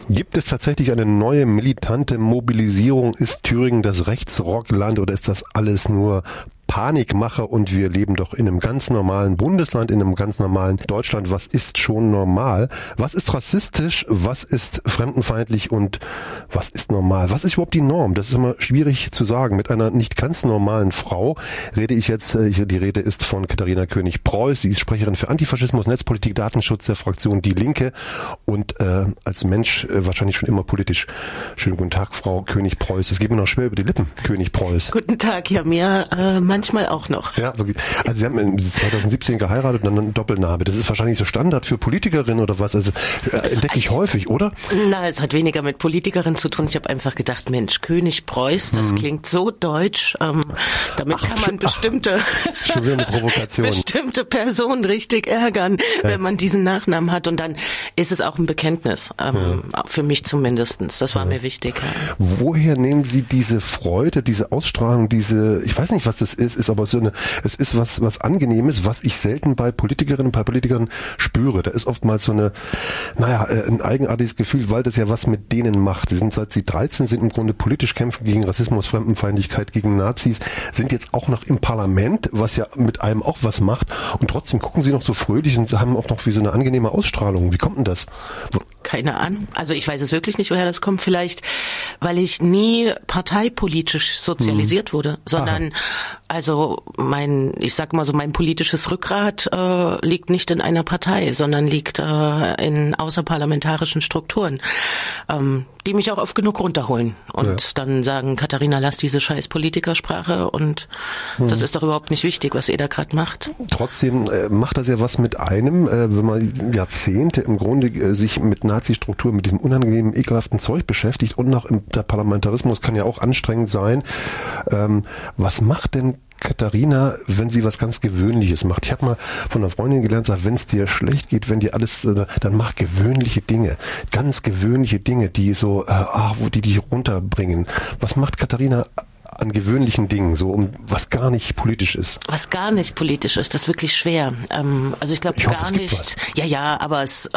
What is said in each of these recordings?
Gibt es tatsächlich eine neue militante Mobilisierung? Ist Thüringen das Rechtsrockland oder ist das alles nur Panikmache und wir leben doch in einem ganz normalen Bundesland, in einem ganz normalen Deutschland? Was ist schon normal? Was ist rassistisch? Was ist fremdenfeindlich und was ist normal? Was ist überhaupt die Norm? Das ist immer schwierig zu sagen. Mit einer nicht ganz normalen Frau rede ich jetzt. Die Rede ist von Katharina König-Preuß. Sie ist Sprecherin für Antifaschismus, Netzpolitik, Datenschutz der Fraktion Die Linke und als Mensch wahrscheinlich schon immer politisch. Schönen guten Tag, Frau König-Preuß. Es geht mir noch schwer über die Lippen, König-Preuß. Guten Tag, ja, mir manchmal auch noch. Ja, wirklich. Also Sie haben 2017 geheiratet und dann einen Doppelname. Das ist wahrscheinlich so Standard für Politikerinnen oder was? Also entdecke ich häufig, oder? Na, es hat weniger mit Politikerin zu tun. Ich habe einfach gedacht, Mensch, König-Preuß, das klingt so deutsch. Damit kann man bestimmte Personen richtig ärgern, wenn man diesen Nachnamen hat. Und dann ist es auch ein Bekenntnis, für mich zumindestens. Das war mir wichtig. Ja. Woher nehmen Sie diese Freude, diese Ausstrahlung, ich weiß nicht, was das ist aber es ist was Angenehmes, was ich selten bei Politikerinnen spüre. Da ist oftmals so ein eigenartiges Gefühl, weil das ja was mit denen macht. Die sind seit sie 13 sind im Grunde politisch kämpfen gegen Rassismus, Fremdenfeindlichkeit, gegen Nazis, sind jetzt auch noch im Parlament, was ja mit einem auch was macht und trotzdem gucken sie noch so fröhlich und haben auch noch wie so eine angenehme Ausstrahlung. Wie kommt denn das? Keine Ahnung. Also ich weiß es wirklich nicht, woher das kommt. Vielleicht, weil ich nie parteipolitisch sozialisiert wurde, sondern mein politisches Rückgrat liegt nicht in einer Partei, sondern liegt in außerparlamentarischen Strukturen, die mich auch oft genug runterholen und dann sagen, Katharina, lass diese scheiß Politikersprache und das ist doch überhaupt nicht wichtig, was ihr da gerade macht. Trotzdem macht das ja was mit einem, wenn man Jahrzehnte im Grunde sich mit Nazi-Struktur, mit diesem unangenehmen, ekelhaften Zeug beschäftigt und noch der Parlamentarismus kann ja auch anstrengend sein. Was macht denn Katharina, wenn sie was ganz Gewöhnliches macht? Ich habe mal von einer Freundin gelernt, sagt, wenn es dir schlecht geht, wenn dir alles, dann mach gewöhnliche Dinge, ganz gewöhnliche Dinge, die so, die dich runterbringen. Was macht Katharina an gewöhnlichen Dingen, so was gar nicht politisch ist? Was gar nicht politisch ist, das ist wirklich schwer. Also ich glaube gar nicht. Aber es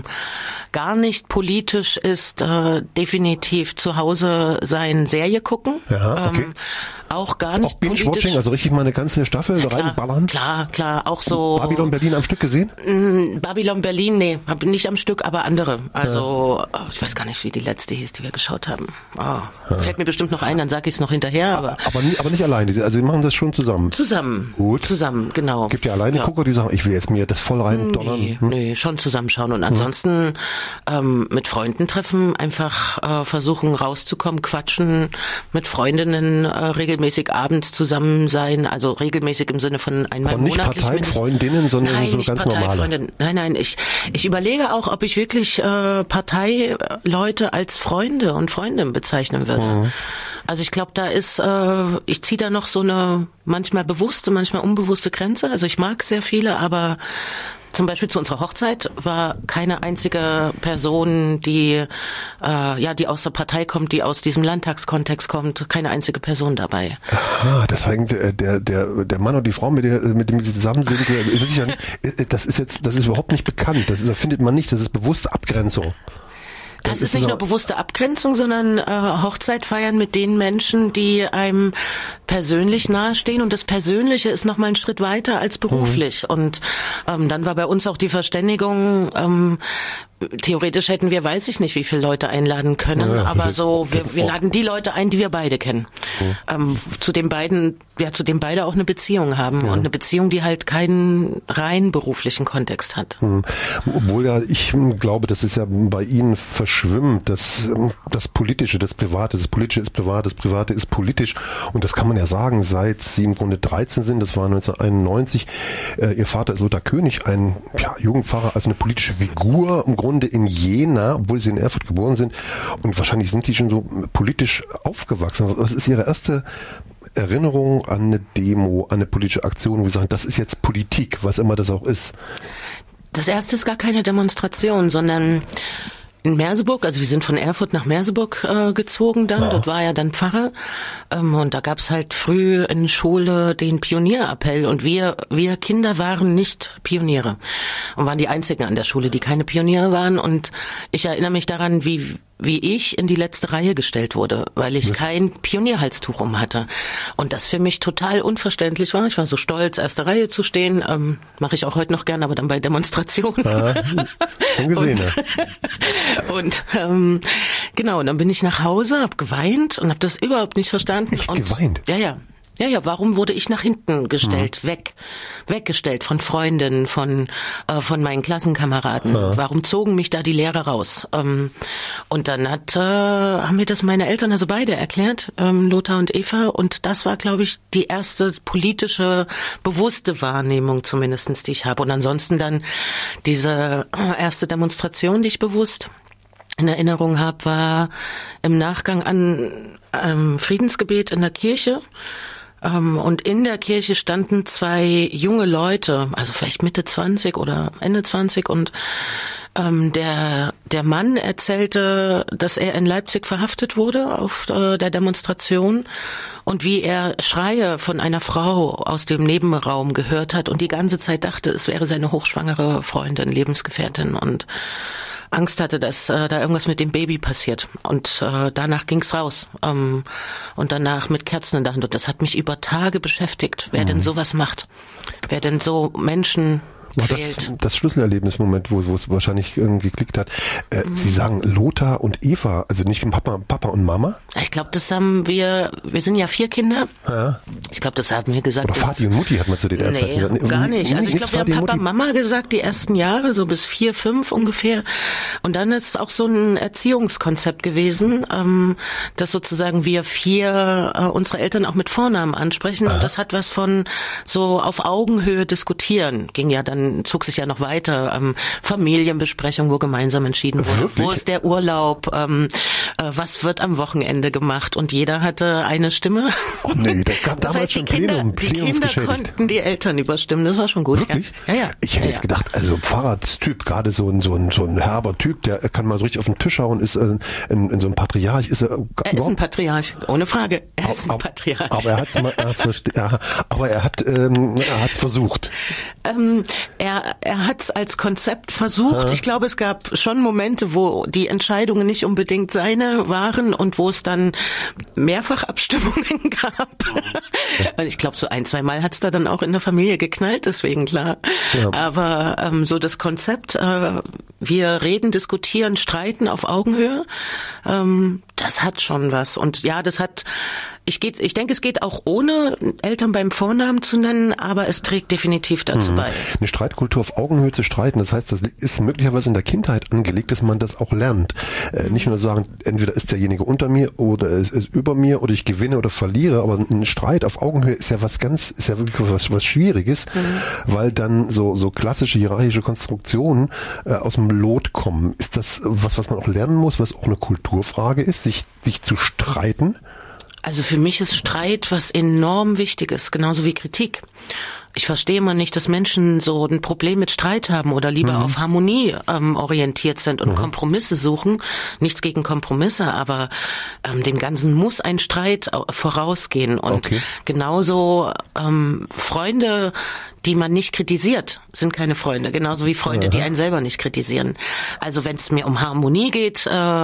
gar nicht politisch ist definitiv zu Hause sein, Serie gucken. Ja, okay. Auch gar nicht auch Binge-Watching, also richtig mal eine ganze Staffel reinballern? Klar, auch so. Babylon Berlin am Stück gesehen? Babylon Berlin, nee, nicht am Stück, aber andere. Also, ich weiß gar nicht, wie die letzte hieß, die wir geschaut haben. Fällt mir bestimmt noch ein, dann sag ich es noch hinterher. Aber nicht alleine, also die machen das schon zusammen? Gut. Zusammen, genau. Gibt ja alleine Gucker, die sagen, ich will jetzt mir das voll rein donnern? Nee, schon zusammenschauen und ansonsten mit Freunden treffen, einfach versuchen rauszukommen, quatschen, mit Freundinnen regelmäßig abends zusammen sein, also regelmäßig im Sinne von einmal monatlich. Nicht Parteifreundinnen, sondern nein, so nicht ganz normale? Nein, ich überlege auch, ob ich wirklich Parteileute als Freunde und Freundinnen bezeichnen würde. Also ich glaube, ich ziehe da noch so eine manchmal bewusste, manchmal unbewusste Grenze. Also ich mag sehr viele, aber zum Beispiel zu unserer Hochzeit war keine einzige Person, die aus der Partei kommt, die aus diesem Landtagskontext kommt, keine einzige Person dabei. Aha, das war der Mann und die Frau, mit dem sie zusammen sind, das ist überhaupt nicht bekannt. Das findet man nicht, das ist bewusste Abgrenzung. Das ist nicht nur bewusste Abgrenzung, sondern Hochzeit feiern mit den Menschen, die einem persönlich nahestehen. Und das Persönliche ist noch mal einen Schritt weiter als beruflich. Und dann war bei uns auch die Verständigung, theoretisch hätten wir, weiß ich nicht, wie viele Leute einladen können, aber so, wir laden die Leute ein, die wir beide kennen. Zu dem beide auch eine Beziehung haben und eine Beziehung, die halt keinen rein beruflichen Kontext hat. Obwohl ich glaube, das ist ja bei Ihnen verschwimmt, das Politische, das Private, das Politische ist privat, das Private ist politisch und das kann man ja sagen, seit Sie im Grunde 13 sind, das war 1991, Ihr Vater ist Lothar König, ein Jugendpfarrer, also eine politische Figur, im Grunde in Jena, obwohl sie in Erfurt geboren sind und wahrscheinlich sind die schon so politisch aufgewachsen. Was ist Ihre erste Erinnerung an eine Demo, an eine politische Aktion, wo Sie sagen, das ist jetzt Politik, was immer das auch ist? Das erste ist gar keine Demonstration, sondern in Merseburg, also wir sind von Erfurt nach Merseburg gezogen dann, dort war er dann Pfarrer und da gab's halt früh in Schule den Pionierappell und wir Kinder waren nicht Pioniere und waren die einzigen an der Schule, die keine Pioniere waren und ich erinnere mich daran, wie wie ich in die letzte Reihe gestellt wurde, weil ich kein Pionierhalstuch um hatte. Und das für mich total unverständlich war. Ich war so stolz, erste Reihe zu stehen. Mache ich auch heute noch gern, aber dann bei Demonstrationen. Schon gesehen, Genau, und dann bin ich nach Hause, habe geweint und habe das überhaupt nicht verstanden. Echt geweint? Ja, warum wurde ich nach hinten gestellt, weggestellt von Freundinnen, von meinen Klassenkameraden? Warum zogen mich da die Lehrer raus? Und dann haben mir das meine Eltern also beide erklärt, Lothar und Eva, und das war, glaube ich, die erste politische, bewusste Wahrnehmung zumindestens, die ich habe. Und ansonsten dann diese erste Demonstration, die ich bewusst in Erinnerung habe, war im Nachgang an Friedensgebet in der Kirche. Und in der Kirche standen 2 junge Leute, also vielleicht Mitte 20 oder Ende 20, und der Mann erzählte, dass er in Leipzig verhaftet wurde auf der Demonstration und wie er Schreie von einer Frau aus dem Nebenraum gehört hat und die ganze Zeit dachte, es wäre seine hochschwangere Freundin, Lebensgefährtin, und Angst hatte, dass da irgendwas mit dem Baby passiert. Und danach ging's raus. Und danach mit Kerzen in der Hand. Und das hat mich über Tage beschäftigt. Wer denn sowas macht? Wer denn so Menschen quält? Das Schlüsselerlebnismoment, wo es wahrscheinlich geklickt hat. Sie sagen Lothar und Eva, also nicht Papa und Mama? Ich glaube, das haben wir sind ja 4 Kinder. Ja. Ich glaube, das haben wir gesagt. Oder Vati und Mutti hat man zu der Zeit gesagt. Nee, gar nicht. Also ich glaube, wir haben Papa, Mama gesagt, die ersten Jahre, so bis 4, 5 ungefähr. Und dann ist es auch so ein Erziehungskonzept gewesen, dass sozusagen wir 4 unsere Eltern auch mit Vornamen ansprechen. Und das hat was von so auf Augenhöhe diskutieren. Zog sich ja noch weiter. Familienbesprechung, wo gemeinsam entschieden wurde. Wirklich? Wo ist der Urlaub? Was wird am Wochenende gemacht? Und jeder hatte eine Stimme. Oh nee, da gab damals schon die Kinder konnten die Eltern überstimmen. Das war schon gut. Wirklich? Ja. Ich hätte jetzt gedacht, also Pfarrertyp, gerade so ein herber Typ, der kann mal so richtig auf den Tisch hauen, ist in so einem Patriarch. Er ist ein Patriarch, ohne Frage. Er ist ein Patriarch. Aber er hat's versucht. Er hat's als Konzept versucht. Ich glaube, es gab schon Momente, wo die Entscheidungen nicht unbedingt seine waren und wo es dann mehrfach Abstimmungen gab. Und ich glaube, so 1-2 Mal hat's da dann auch in der Familie geknallt, deswegen klar. Ja. Aber so das Konzept, wir reden, diskutieren, streiten auf Augenhöhe, das hat schon was. Und ja, ich denke, es geht auch ohne Eltern beim Vornamen zu nennen, aber es trägt definitiv dazu bei. Eine Streitkultur auf Augenhöhe zu streiten, das heißt, das ist möglicherweise in der Kindheit angelegt, dass man das auch lernt. Nicht nur sagen, entweder ist derjenige unter mir oder es ist über mir oder ich gewinne oder verliere, aber ein Streit auf Augenhöhe ist ja wirklich was Schwieriges, weil dann so klassische hierarchische Konstruktionen aus dem Lot kommen. Ist das was man auch lernen muss, was auch eine Kulturfrage ist, sich zu streiten? Also für mich ist Streit was enorm Wichtiges, genauso wie Kritik. Ich verstehe immer nicht, dass Menschen so ein Problem mit Streit haben oder lieber auf Harmonie orientiert sind und Kompromisse suchen. Nichts gegen Kompromisse, aber dem Ganzen muss ein Streit vorausgehen. Und genauso Freunde, die man nicht kritisiert, sind keine Freunde. Genauso wie Freunde, die einen selber nicht kritisieren. Also wenn es mir um Harmonie geht,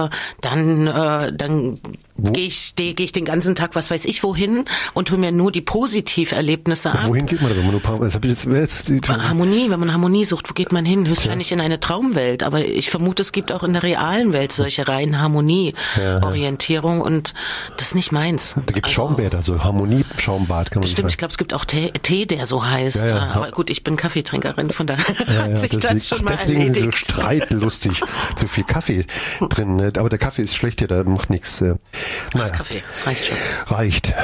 dann gehe ich den ganzen Tag, was weiß ich wohin, und hole mir nur die Positiverlebnisse ab. Wohin geht man da, wenn man nur Harmonie, wenn man Harmonie sucht, wo geht man hin? Höchstwahrscheinlich in eine Traumwelt. Aber ich vermute, es gibt auch in der realen Welt solche reinen Harmonie-Orientierung und das ist nicht meins. Da gibt es Schaumbäder, so Harmonie-Schaumbad. Kann man bestimmt, ich glaube, es gibt auch Tee, der so heißt. Ja. Aber gut, ich bin Kaffeetrinkerin, von daher hat sich das schon mal deswegen erledigt. Deswegen so streitlustig, zu viel Kaffee drin. Ne? Aber der Kaffee ist schlecht hier, da macht nichts. Das Kaffee, das reicht schon. Reicht.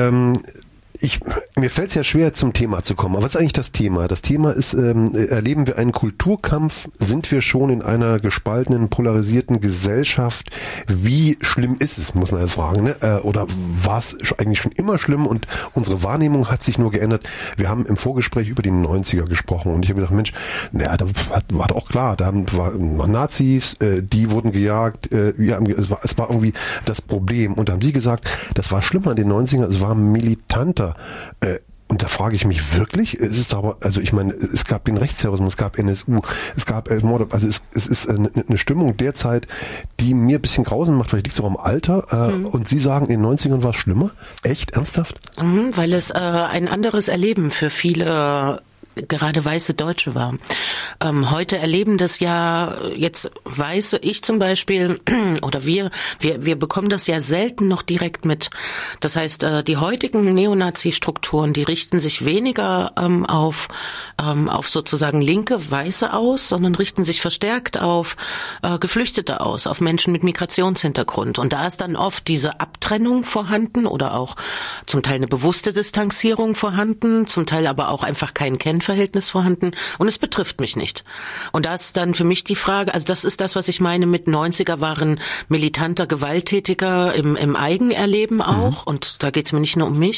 Mir fällt es ja schwer, zum Thema zu kommen. Aber was ist eigentlich das Thema? Das Thema ist, erleben wir einen Kulturkampf? Sind wir schon in einer gespaltenen, polarisierten Gesellschaft? Wie schlimm ist es, muss man ja fragen. Ne? Oder war es eigentlich schon immer schlimm und unsere Wahrnehmung hat sich nur geändert? Wir haben im Vorgespräch über die 90er gesprochen und ich habe gesagt, Mensch, naja, da war doch klar, da waren Nazis, die wurden gejagt, es war irgendwie das Problem. Und da haben sie gesagt, das war schlimmer in den 90ern, es war militanter. Und da frage ich mich wirklich, es ist aber, also ich meine, es gab den Rechtsterrorismus, es gab NSU, es gab Morde, also es ist eine Stimmung derzeit, die mir ein bisschen Grausen macht, vielleicht liegt es auch am Alter. Und Sie sagen, in den 90ern war es schlimmer? Echt? Ernsthaft? Weil es ein anderes Erleben für viele gerade weiße Deutsche war. Heute erleben das ja jetzt weiße, ich zum Beispiel oder wir bekommen das ja selten noch direkt mit. Das heißt, die heutigen Neonazi-Strukturen, die richten sich weniger auf sozusagen linke Weiße aus, sondern richten sich verstärkt auf Geflüchtete aus, auf Menschen mit Migrationshintergrund. Und da ist dann oft diese Abtrennung vorhanden oder auch zum Teil eine bewusste Distanzierung vorhanden, zum Teil aber auch einfach kein Kennverhältnis vorhanden und es betrifft mich nicht. Und da ist dann für mich die Frage, also das ist das, was ich meine mit 90er waren militanter Gewalttätiger im Eigenerleben auch und da geht es mir nicht nur um mich.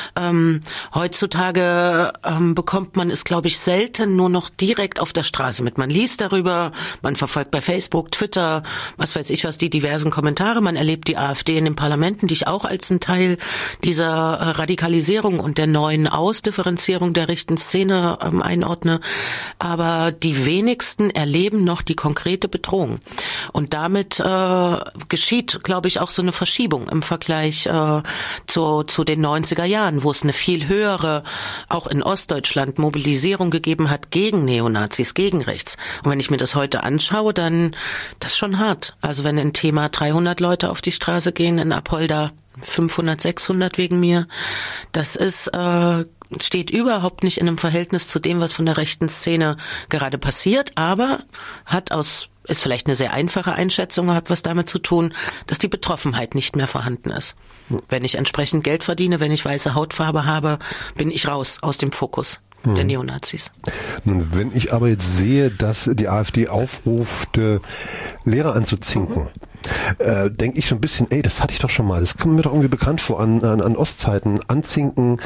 Heutzutage bekommt man es, glaube ich, selten nur noch direkt auf der Straße mit. Man liest darüber, man verfolgt bei Facebook, Twitter, was weiß ich was, die diversen Kommentare, man erlebt die AfD in den Parlamenten, die ich auch als ein Teil dieser Radikalisierung und der neuen Ausdifferenzierung der rechten Szene einordne, aber die wenigsten erleben noch die konkrete Bedrohung. Und damit geschieht, glaube ich, auch so eine Verschiebung im Vergleich zu den 90er Jahren, wo es eine viel höhere, auch in Ostdeutschland, Mobilisierung gegeben hat gegen Neonazis, gegen rechts. Und wenn ich mir das heute anschaue, dann das ist schon hart. Also wenn ein Thema 300 Leute auf die Straße gehen, in Apolda 500, 600 wegen mir, das ist steht überhaupt nicht in einem Verhältnis zu dem, was von der rechten Szene gerade passiert, aber ist vielleicht eine sehr einfache Einschätzung, hat was damit zu tun, dass die Betroffenheit nicht mehr vorhanden ist. Wenn ich entsprechend Geld verdiene, wenn ich weiße Hautfarbe habe, bin ich raus aus dem Fokus der Neonazis. Nun, wenn ich aber jetzt sehe, dass die AfD aufruft, Lehrer anzuzinken, denke ich so ein bisschen, das hatte ich doch schon mal. Das kommt mir doch irgendwie bekannt vor an Ostzeiten. Anzinken,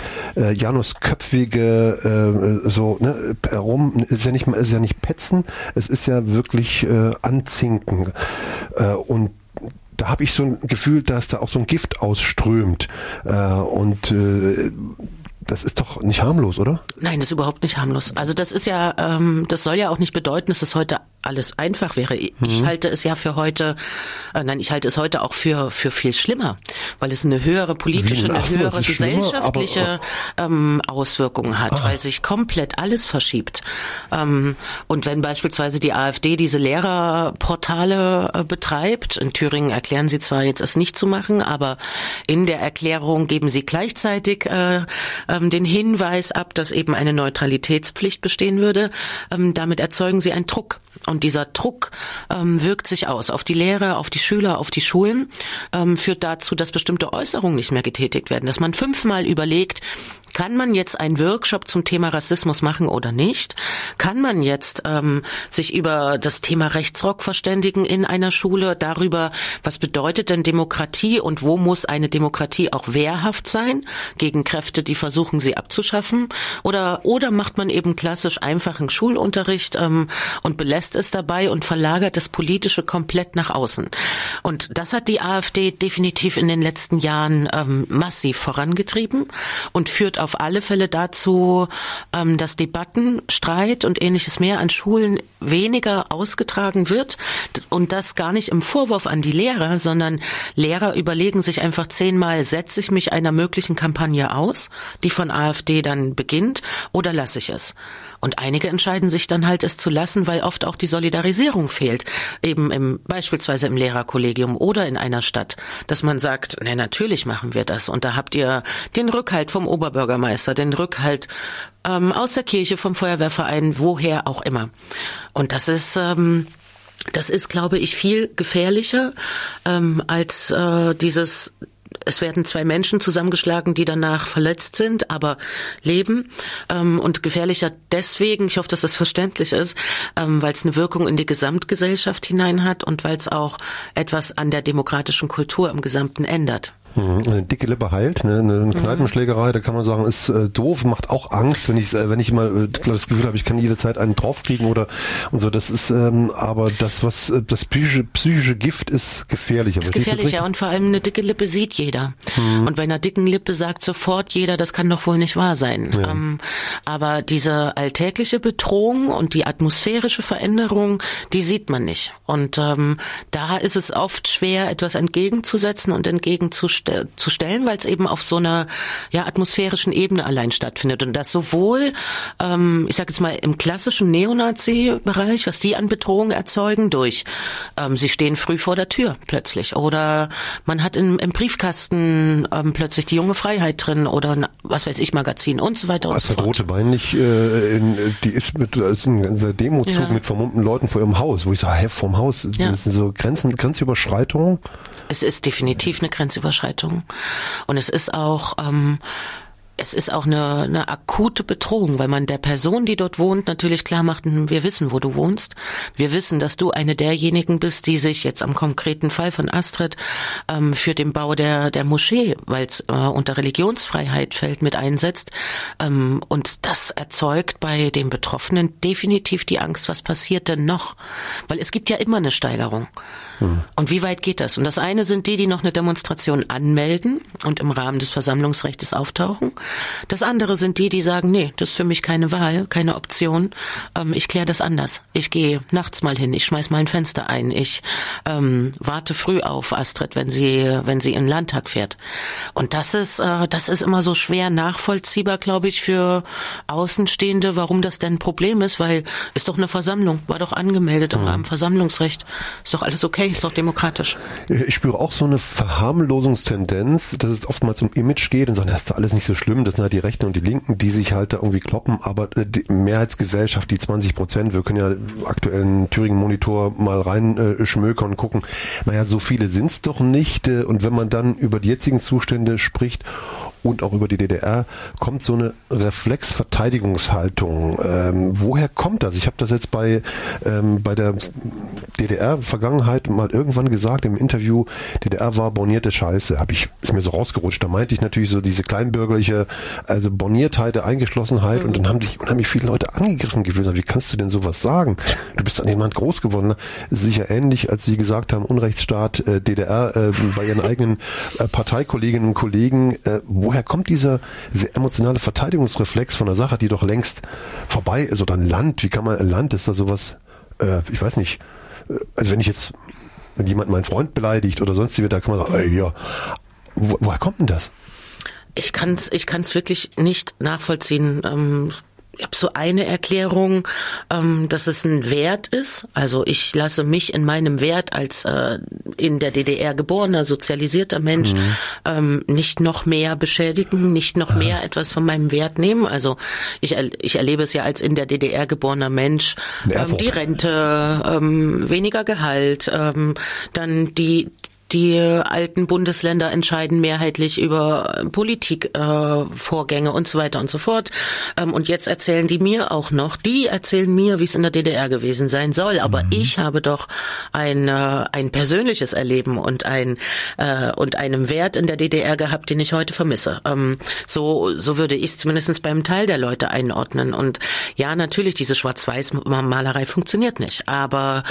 Janusköpfige, ist ja nicht petzen, es ist ja wirklich anzinken. Und da habe ich so ein Gefühl, dass da auch so ein Gift ausströmt. Das ist doch nicht harmlos, oder? Nein, das ist überhaupt nicht harmlos. Also das ist ja, das soll ja auch nicht bedeuten, dass es heute alles einfach wäre. Ich halte es ja für heute, ich halte es heute auch für viel schlimmer, weil es eine höhere politische, eine höhere gesellschaftliche Auswirkung hat, weil sich komplett alles verschiebt. Und wenn beispielsweise die AfD diese Lehrerportale betreibt, in Thüringen erklären sie zwar jetzt es nicht zu machen, aber in der Erklärung geben sie gleichzeitig den Hinweis ab, dass eben eine Neutralitätspflicht bestehen würde. Damit erzeugen sie einen Druck. Und dieser Druck wirkt sich aus auf die Lehrer, auf die Schüler, auf die Schulen, führt dazu, dass bestimmte Äußerungen nicht mehr getätigt werden. Dass man 5-mal überlegt, kann man jetzt einen Workshop zum Thema Rassismus machen oder nicht? Kann man jetzt sich über das Thema Rechtsrock verständigen in einer Schule, darüber, was bedeutet denn Demokratie und wo muss eine Demokratie auch wehrhaft sein gegen Kräfte, die versuchen, sie abzuschaffen? Oder macht man eben klassisch einfachen Schulunterricht und belässt es dabei und verlagert das Politische komplett nach außen? Und das hat die AfD definitiv in den letzten Jahren massiv vorangetrieben und führt auf alle Fälle dazu, dass Debatten, Streit und ähnliches mehr an Schulen weniger ausgetragen wird und das gar nicht im Vorwurf an die Lehrer, sondern Lehrer überlegen sich einfach 10-mal, setze ich mich einer möglichen Kampagne aus, die von AfD dann beginnt, oder lasse ich es? Und einige entscheiden sich dann halt, es zu lassen, weil oft auch die Solidarisierung fehlt, eben beispielsweise im Lehrerkollegium oder in einer Stadt, dass man sagt, natürlich machen wir das und da habt ihr den Rückhalt vom Oberbürgermeister, den Rückhalt aus der Kirche, vom Feuerwehrverein, woher auch immer. Und das ist, glaube ich, viel gefährlicher als dieses. Es werden 2 Menschen zusammengeschlagen, die danach verletzt sind, aber leben. Und gefährlicher deswegen, ich hoffe, dass das verständlich ist, weil es eine Wirkung in die Gesamtgesellschaft hinein hat und weil es auch etwas an der demokratischen Kultur im Gesamten ändert. Eine dicke Lippe heilt, ne? Eine Kneipenschlägerei, da kann man sagen, ist doof, macht auch Angst, wenn ich mal das Gefühl habe, ich kann jederzeit einen draufkriegen oder und so. Das ist aber das, was das psychische Gift ist gefährlicher. Ist gefährlicher und vor allem eine dicke Lippe sieht jeder. Und bei einer dicken Lippe sagt sofort jeder, das kann doch wohl nicht wahr sein. Ja. Aber diese alltägliche Bedrohung und die atmosphärische Veränderung, die sieht man nicht. Und da ist es oft schwer, etwas entgegenzusetzen und entgegenzustellen, weil es eben auf so einer atmosphärischen Ebene allein stattfindet. Und das sowohl, ich sage jetzt mal, im klassischen Neonazi-Bereich, was die an Bedrohung erzeugen, durch sie stehen früh vor der Tür plötzlich. Oder man hat im Briefkasten plötzlich die junge Freiheit drin oder was weiß ich, Magazin und so weiter und so fort. Als der Rote Bein nicht, die ist mit einem Demozug mit vermummten Leuten vor ihrem Haus, wo ich sage, vorm Haus, das sind so Grenzüberschreitungen. Es ist definitiv eine Grenzüberschreitung. Und es ist auch eine akute Bedrohung, weil man der Person, die dort wohnt, natürlich klar macht, wir wissen, wo du wohnst. Wir wissen, dass du eine derjenigen bist, die sich jetzt am konkreten Fall von Astrid für den Bau der Moschee, weil es unter Religionsfreiheit fällt, mit einsetzt. Und das erzeugt bei den Betroffenen definitiv die Angst, was passiert denn noch? Weil es gibt ja immer eine Steigerung. Und wie weit geht das? Und das eine sind die noch eine Demonstration anmelden und im Rahmen des Versammlungsrechts auftauchen. Das andere sind die sagen, nee, das ist für mich keine Wahl, keine Option. Ich kläre das anders. Ich gehe nachts mal hin, ich schmeiß mal ein Fenster ein, ich warte früh auf Astrid, wenn sie in den Landtag fährt. Und das ist immer so schwer nachvollziehbar, glaube ich, für Außenstehende, warum das denn ein Problem ist, weil ist doch eine Versammlung, war doch angemeldet im Rahmen Versammlungsrecht. Ist doch alles okay, ist doch demokratisch. Ich spüre auch so eine Verharmlosungstendenz, dass es oftmals um Image geht und sagen, das ist doch alles nicht so schlimm, das sind halt die Rechten und die Linken, die sich halt da irgendwie kloppen, aber die Mehrheitsgesellschaft, die 20%, wir können ja aktuell einen Thüringen-Monitor mal reinschmökern und gucken, naja, so viele sind's doch nicht, und wenn man dann über die jetzigen Zustände spricht und auch über die DDR, kommt so eine Reflexverteidigungshaltung. Woher kommt das? Ich habe das jetzt bei der DDR-Vergangenheit mal irgendwann gesagt im Interview, DDR war bornierte Scheiße, ist mir so rausgerutscht. Da meinte ich natürlich so diese kleinbürgerliche, also Borniertheit, der Eingeschlossenheit, und dann haben sich unheimlich viele Leute angegriffen gefühlt. Wie kannst du denn sowas sagen? Du bist an jemand groß geworden. Sicher ähnlich, als sie gesagt haben, Unrechtsstaat, DDR, bei ihren eigenen Parteikolleginnen und Kollegen. Woher kommt dieser emotionale Verteidigungsreflex von einer Sache, die doch längst vorbei ist? Oder ein Land, wie kann man, ein Land, ist da sowas, ich weiß nicht, also wenn jemand meinen Freund beleidigt oder sonst wie, da kann man sagen, woher kommt denn das? Ich kann's wirklich nicht nachvollziehen. Ich habe so eine Erklärung, dass es ein Wert ist. Also ich lasse mich in meinem Wert als in der DDR geborener, sozialisierter Mensch nicht noch mehr beschädigen, nicht noch mehr etwas von meinem Wert nehmen. Also ich erlebe es ja als in der DDR geborener Mensch, die Rente, weniger Gehalt, dann die alten Bundesländer entscheiden mehrheitlich über Politikvorgänge und so weiter und so fort. Und jetzt erzählen die mir auch noch, wie es in der DDR gewesen sein soll. Aber ich habe doch ein persönliches Erleben und einen Wert in der DDR gehabt, den ich heute vermisse. So würde ich es zumindest beim Teil der Leute einordnen. Und ja, natürlich, diese Schwarz-Weiß-Malerei funktioniert nicht. Aber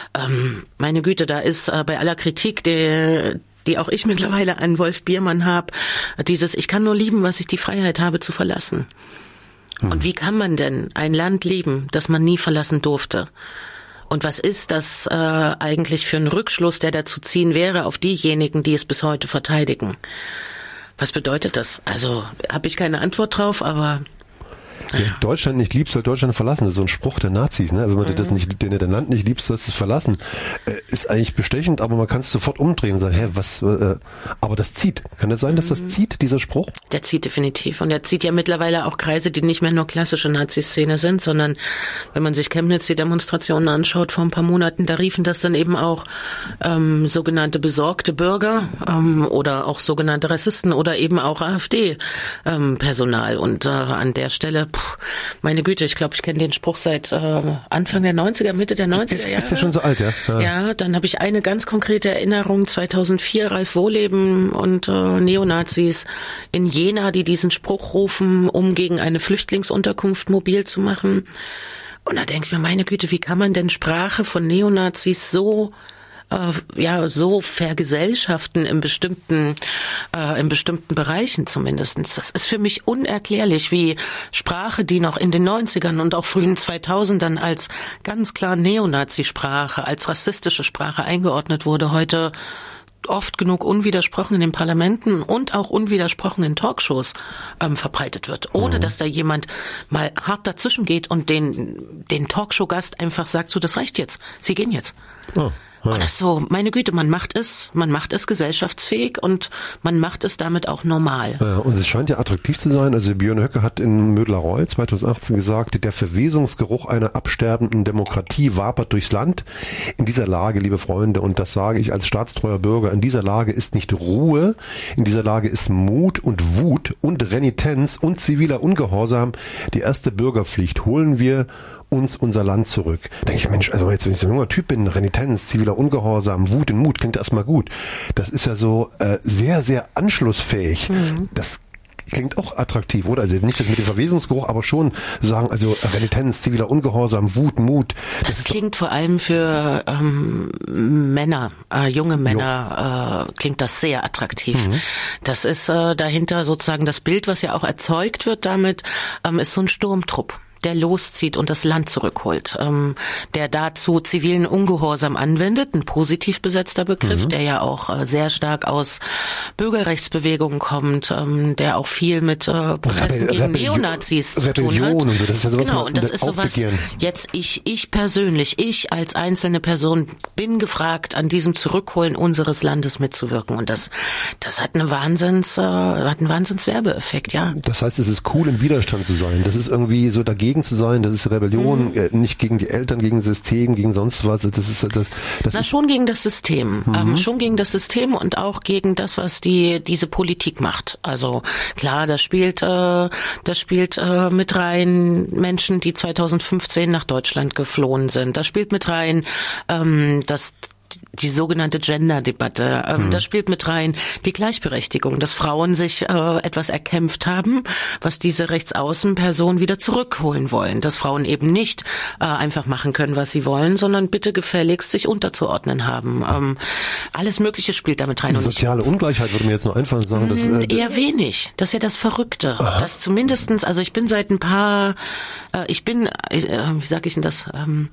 meine Güte, da ist bei aller Kritik, die auch ich mittlerweile an Wolf Biermann habe, ich kann nur lieben, was ich die Freiheit habe zu verlassen. Und wie kann man denn ein Land lieben, das man nie verlassen durfte? Und was ist das eigentlich für ein Rückschluss, der dazu ziehen wäre auf diejenigen, die es bis heute verteidigen? Was bedeutet das? Also habe ich keine Antwort drauf, aber... Wer Deutschland nicht liebt, soll Deutschland verlassen. Das ist so ein Spruch der Nazis, ne? Wenn man dein Land nicht liebt, soll es verlassen. Ist eigentlich bestechend, aber man kann es sofort umdrehen und sagen, aber das zieht. Kann das sein, dass das zieht, dieser Spruch? Der zieht definitiv. Und der zieht ja mittlerweile auch Kreise, die nicht mehr nur klassische Nazi-Szene sind, sondern wenn man sich Chemnitz die Demonstrationen anschaut vor ein paar Monaten, da riefen das dann eben auch sogenannte besorgte Bürger oder auch sogenannte Rassisten oder eben auch AfD-Personal. Und an der Stelle meine Güte, ich glaube, ich kenne den Spruch seit Anfang der 90er, Mitte der 90er Jahre. Ist ja schon so alt, ja? Ja, dann habe ich eine ganz konkrete Erinnerung, 2004, Ralf Wohleben und Neonazis in Jena, die diesen Spruch rufen, um gegen eine Flüchtlingsunterkunft mobil zu machen. Und da denke ich mir, meine Güte, wie kann man denn Sprache von Neonazis so vergesellschaften in bestimmten Bereichen zumindestens. Das ist für mich unerklärlich, wie Sprache, die noch in den 90ern und auch frühen 2000ern als ganz klar Neonazi-Sprache, als rassistische Sprache eingeordnet wurde, heute oft genug unwidersprochen in den Parlamenten und auch unwidersprochen in Talkshows verbreitet wird, ohne dass da jemand mal hart dazwischen geht und den Talkshow-Gast einfach sagt, so, das reicht jetzt, Sie gehen jetzt. Oh. Und das ist so, meine Güte, man macht es gesellschaftsfähig und man macht es damit auch normal. Ja, und es scheint ja attraktiv zu sein. Also Björn Höcke hat in Mödler-Reul 2018 gesagt, der Verwesungsgeruch einer absterbenden Demokratie wabert durchs Land. In dieser Lage, liebe Freunde, und das sage ich als staatstreuer Bürger, in dieser Lage ist nicht Ruhe, in dieser Lage ist Mut und Wut und Renitenz und ziviler Ungehorsam. Die erste Bürgerpflicht holen wir uns unser Land zurück. Denke ich, Mensch, also jetzt, wenn ich so ein junger Typ bin, Renitenz, ziviler Ungehorsam, Wut und Mut, klingt erstmal gut. Das ist ja so sehr, sehr anschlussfähig. Das klingt auch attraktiv, oder? Also nicht das mit dem Verwesungsgeruch, aber schon sagen, also Renitenz, ziviler Ungehorsam, Wut, Mut. Das klingt vor allem für Männer, junge Männer, klingt das sehr attraktiv. Das ist dahinter sozusagen das Bild, was ja auch erzeugt wird damit, ist so ein Sturmtrupp, der loszieht und das Land zurückholt, der dazu zivilen Ungehorsam anwendet, ein positiv besetzter Begriff, der ja auch sehr stark aus Bürgerrechtsbewegungen kommt, der auch viel mit Protesten gegen Neonazis zu tun hat. Und so, das ist ja sowas, genau, und das ist sowas, jetzt ich persönlich, ich als einzelne Person bin gefragt, an diesem Zurückholen unseres Landes mitzuwirken, und das hat einen Wahnsinnswerbeeffekt, ja. Das heißt, es ist cool, im Widerstand zu sein, das ist irgendwie so dagegen zu sein, das ist Rebellion, nicht gegen die Eltern, gegen das System, gegen sonst was. Schon gegen das System, schon gegen das System und auch gegen das, was diese Politik macht. Also klar, das spielt mit rein Menschen, die 2015 nach Deutschland geflohen sind. Das spielt mit rein, die sogenannte Gender-Debatte. Da spielt mit rein die Gleichberechtigung, dass Frauen sich etwas erkämpft haben, was diese Rechtsaußenpersonen wieder zurückholen wollen. Dass Frauen eben nicht einfach machen können, was sie wollen, sondern bitte gefälligst sich unterzuordnen haben. Alles Mögliche spielt damit rein. Die soziale Ungleichheit würde mir jetzt nur einfallen sagen. Dass, eher wenig. Das ist ja das Verrückte. Das zumindestens, also ich bin seit ein paar, wie sage ich denn das?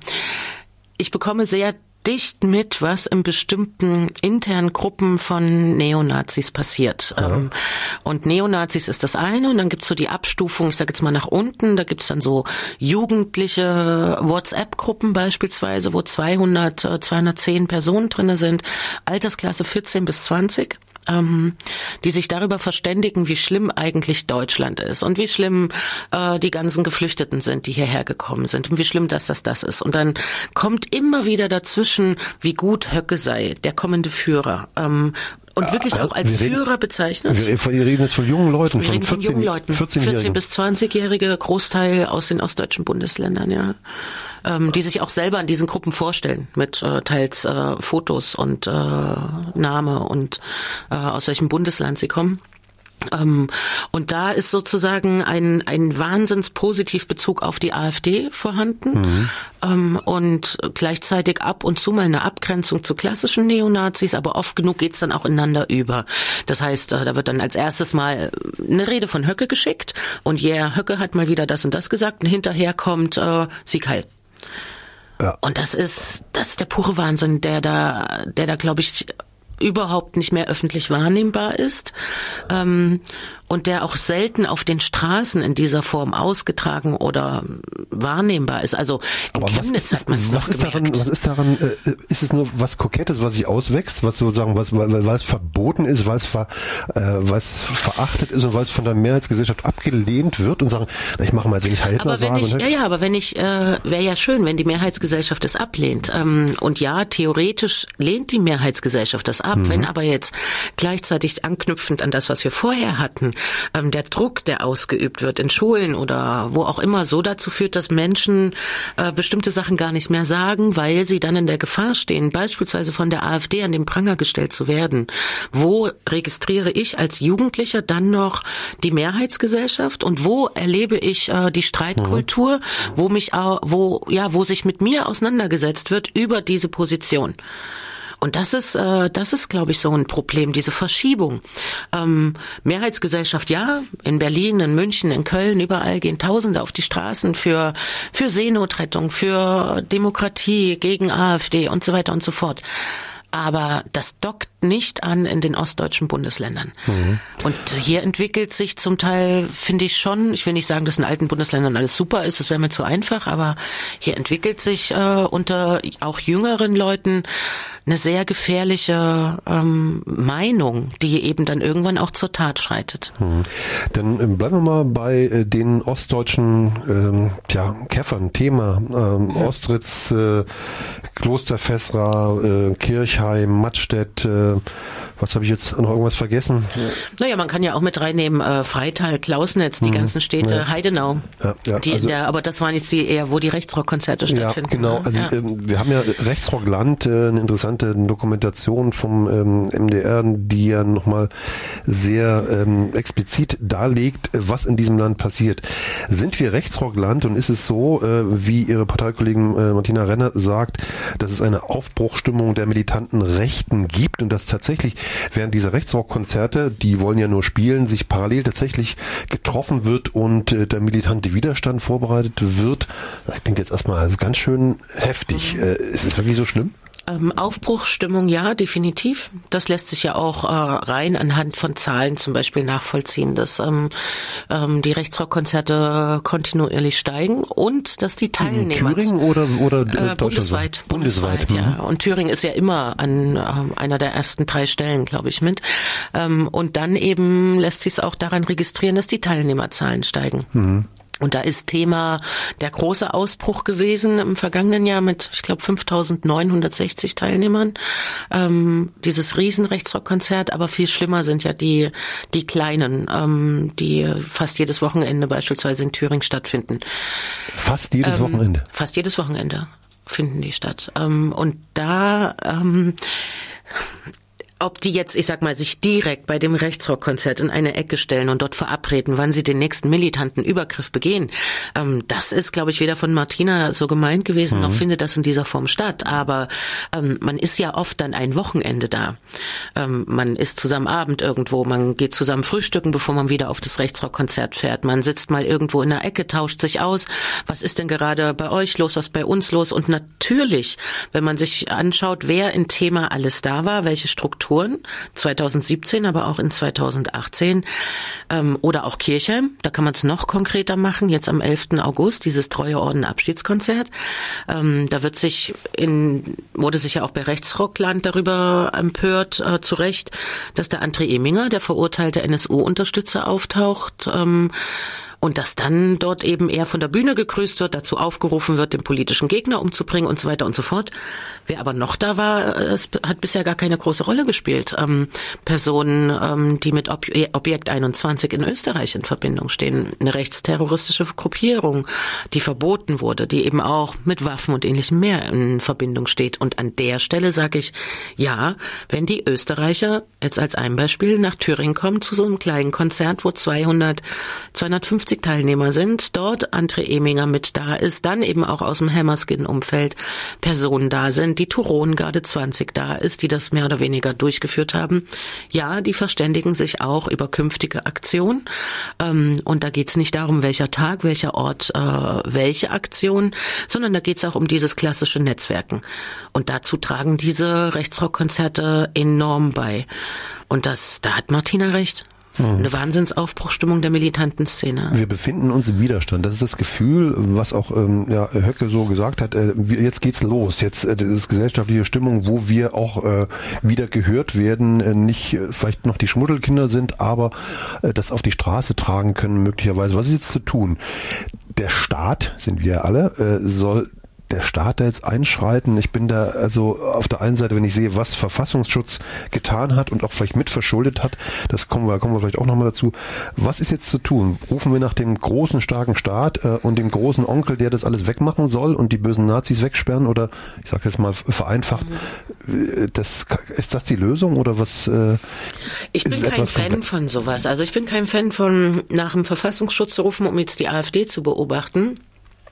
Ich bekomme sehr dicht mit, was in bestimmten internen Gruppen von Neonazis passiert. Und Neonazis ist das eine, und dann gibt's so die Abstufung, ich sage jetzt mal nach unten, da gibt's dann so jugendliche WhatsApp-Gruppen beispielsweise, wo 210 Personen drinne sind, Altersklasse 14 bis 20. Die sich darüber verständigen, wie schlimm eigentlich Deutschland ist und wie schlimm die ganzen Geflüchteten sind, die hierher gekommen sind, und wie schlimm das ist. Und dann kommt immer wieder dazwischen, wie gut Höcke sei, der kommende Führer. Und wirklich auch als Führer bezeichnet. Wir reden jetzt von jungen Leuten, von 14 bis 20-Jährige, Großteil aus den ostdeutschen Bundesländern, ja. Die sich auch selber an diesen Gruppen vorstellen, mit teils Fotos und Name und aus welchem Bundesland sie kommen. Und da ist sozusagen ein Wahnsinns-Positivbezug auf die AfD vorhanden, und gleichzeitig ab und zu mal eine Abgrenzung zu klassischen Neonazis, aber oft genug geht's dann auch ineinander über. Das heißt, da wird dann als erstes mal eine Rede von Höcke geschickt, und Höcke hat mal wieder das und das gesagt, und hinterher kommt Sieg Heil. Ja. Und das ist der pure Wahnsinn, der da glaube ich überhaupt nicht mehr öffentlich wahrnehmbar ist, und der auch selten auf den Straßen in dieser Form ausgetragen oder wahrnehmbar ist. Also in Chemnitz hat man es noch gemerkt. Was ist daran, ist es nur was Kokettes, was sich auswächst, was sozusagen, weil es verboten ist, weil es verachtet ist und weil es von der Mehrheitsgesellschaft abgelehnt wird, und sagen, ich mache mal also nicht Heilsner sagen. Aber wäre ja schön, wenn die Mehrheitsgesellschaft es ablehnt. Und ja, theoretisch lehnt die Mehrheitsgesellschaft das ab. Wenn aber jetzt gleichzeitig anknüpfend an das, was wir vorher hatten, der Druck, der ausgeübt wird in Schulen oder wo auch immer, so dazu führt, dass Menschen bestimmte Sachen gar nicht mehr sagen, weil sie dann in der Gefahr stehen, beispielsweise von der AfD an den Pranger gestellt zu werden. Wo registriere ich als Jugendlicher dann noch die Mehrheitsgesellschaft und wo erlebe ich die Streitkultur, wo sich mit mir auseinandergesetzt wird über diese Position? Und das ist, glaube ich, so ein Problem, diese Verschiebung. Mehrheitsgesellschaft, ja, in Berlin, in München, in Köln, überall gehen Tausende auf die Straßen für Seenotrettung, für Demokratie, gegen AfD und so weiter und so fort. Aber das dockt nicht an in den ostdeutschen Bundesländern. Und hier entwickelt sich zum Teil, finde ich schon, ich will nicht sagen, dass in alten Bundesländern alles super ist, das wäre mir zu einfach, aber hier entwickelt sich unter auch jüngeren Leuten eine sehr gefährliche Meinung, die eben dann irgendwann auch zur Tat schreitet. Dann bleiben wir mal bei den ostdeutschen Käffern. Thema Ostritz, Klosterfessra, Kirchheim, Mattstedt. Was habe ich jetzt noch irgendwas vergessen? Naja, man kann ja auch mit reinnehmen, Freital, Klausnetz, die ganzen Städte, Heidenau. Aber das waren jetzt eher, wo die Rechtsrockkonzerte stattfinden. Ja, genau. Also, wir haben ja Rechtsrockland, eine interessante Dokumentation vom MDR, die ja nochmal sehr explizit darlegt, was in diesem Land passiert. Sind wir Rechtsrockland und ist es so, wie Ihre Parteikollegin Martina Renner sagt, dass es eine Aufbruchsstimmung der militanten Rechten gibt und dass tatsächlich während dieser Rechtsrockkonzerte, die wollen ja nur spielen, sich parallel tatsächlich getroffen wird und der militante Widerstand vorbereitet wird. Das klingt jetzt erstmal also ganz schön heftig. Ist es wirklich so schlimm? Aufbruchsstimmung, ja, definitiv. Das lässt sich ja auch rein anhand von Zahlen zum Beispiel nachvollziehen, dass die Rechtsrockkonzerte kontinuierlich steigen und dass die Teilnehmer... In Thüringen oder bundesweit? Bundesweit, ja. Und Thüringen ist ja immer an einer der ersten 3 Stellen, glaube ich, mit. Und dann eben lässt sich es auch daran registrieren, dass die Teilnehmerzahlen steigen. Und da ist Thema der große Ausbruch gewesen im vergangenen Jahr mit, ich glaube, 5.960 Teilnehmern. Dieses Riesenrechtsrockkonzert, aber viel schlimmer sind ja die kleinen, die fast jedes Wochenende beispielsweise in Thüringen stattfinden. Fast jedes Wochenende? Fast jedes Wochenende finden die statt. Und da... ob die jetzt, ich sag mal, sich direkt bei dem Rechtsrockkonzert in eine Ecke stellen und dort verabreden, wann sie den nächsten militanten Übergriff begehen, das ist, glaube ich, weder von Martina so gemeint gewesen, noch findet das in dieser Form statt. Aber man ist ja oft dann ein Wochenende da. Man isst zusammen Abend irgendwo, man geht zusammen frühstücken, bevor man wieder auf das Rechtsrockkonzert fährt. Man sitzt mal irgendwo in der Ecke, tauscht sich aus. Was ist denn gerade bei euch los, was bei uns los? Und natürlich, wenn man sich anschaut, wer in Thema alles da war, welche Strukturen, 2017, aber auch in 2018 oder auch Kirchheim, da kann man es noch konkreter machen, jetzt am 11. August, dieses Treueorden-Abschiedskonzert. Da wurde sich ja auch bei Rechtsrockland darüber empört, zu Recht, dass der André Eminger, der verurteilte NSU-Unterstützer, auftaucht, und dass dann dort eben eher von der Bühne gegrüßt wird, dazu aufgerufen wird, den politischen Gegner umzubringen und so weiter und so fort. Wer aber noch da war, es hat bisher gar keine große Rolle gespielt. Personen, die mit Objekt 21 in Österreich in Verbindung stehen. Eine rechtsterroristische Gruppierung, die verboten wurde, die eben auch mit Waffen und ähnlichem mehr in Verbindung steht. Und an der Stelle sage ich, ja, wenn die Österreicher, jetzt als ein Beispiel, nach Thüringen kommen zu so einem kleinen Konzert, wo 250 Teilnehmer sind, dort André Eminger mit da ist, dann eben auch aus dem Hammerskin-Umfeld Personen da sind, die Turonengarde 20 da ist, die das mehr oder weniger durchgeführt haben. Ja, die verständigen sich auch über künftige Aktionen. Und da geht es nicht darum, welcher Tag, welcher Ort, welche Aktion, sondern da geht es auch um dieses klassische Netzwerken. Und dazu tragen diese Rechtsrockkonzerte enorm bei. Und da hat Martina recht. Eine Wahnsinnsaufbruchstimmung der militanten Szene. Wir befinden uns im Widerstand. Das ist das Gefühl, was auch Höcke so gesagt hat. Jetzt geht's los. Jetzt das ist gesellschaftliche Stimmung, wo wir auch wieder gehört werden. Nicht vielleicht noch die Schmuddelkinder sind, aber das auf die Straße tragen können möglicherweise. Was ist jetzt zu tun? Der Staat, sind wir alle, soll der Staat da jetzt einschreiten? Ich bin da also auf der einen Seite, wenn ich sehe, was Verfassungsschutz getan hat und auch vielleicht mitverschuldet hat, das kommen wir vielleicht auch nochmal dazu. Was ist jetzt zu tun? Rufen wir nach dem großen, starken Staat und dem großen Onkel, der das alles wegmachen soll und die bösen Nazis wegsperren, oder ich sage jetzt mal vereinfacht, ist das die Lösung oder was? Ich bin kein Fan von sowas. Also ich bin kein Fan von nach dem Verfassungsschutz zu rufen, um jetzt die AfD zu beobachten.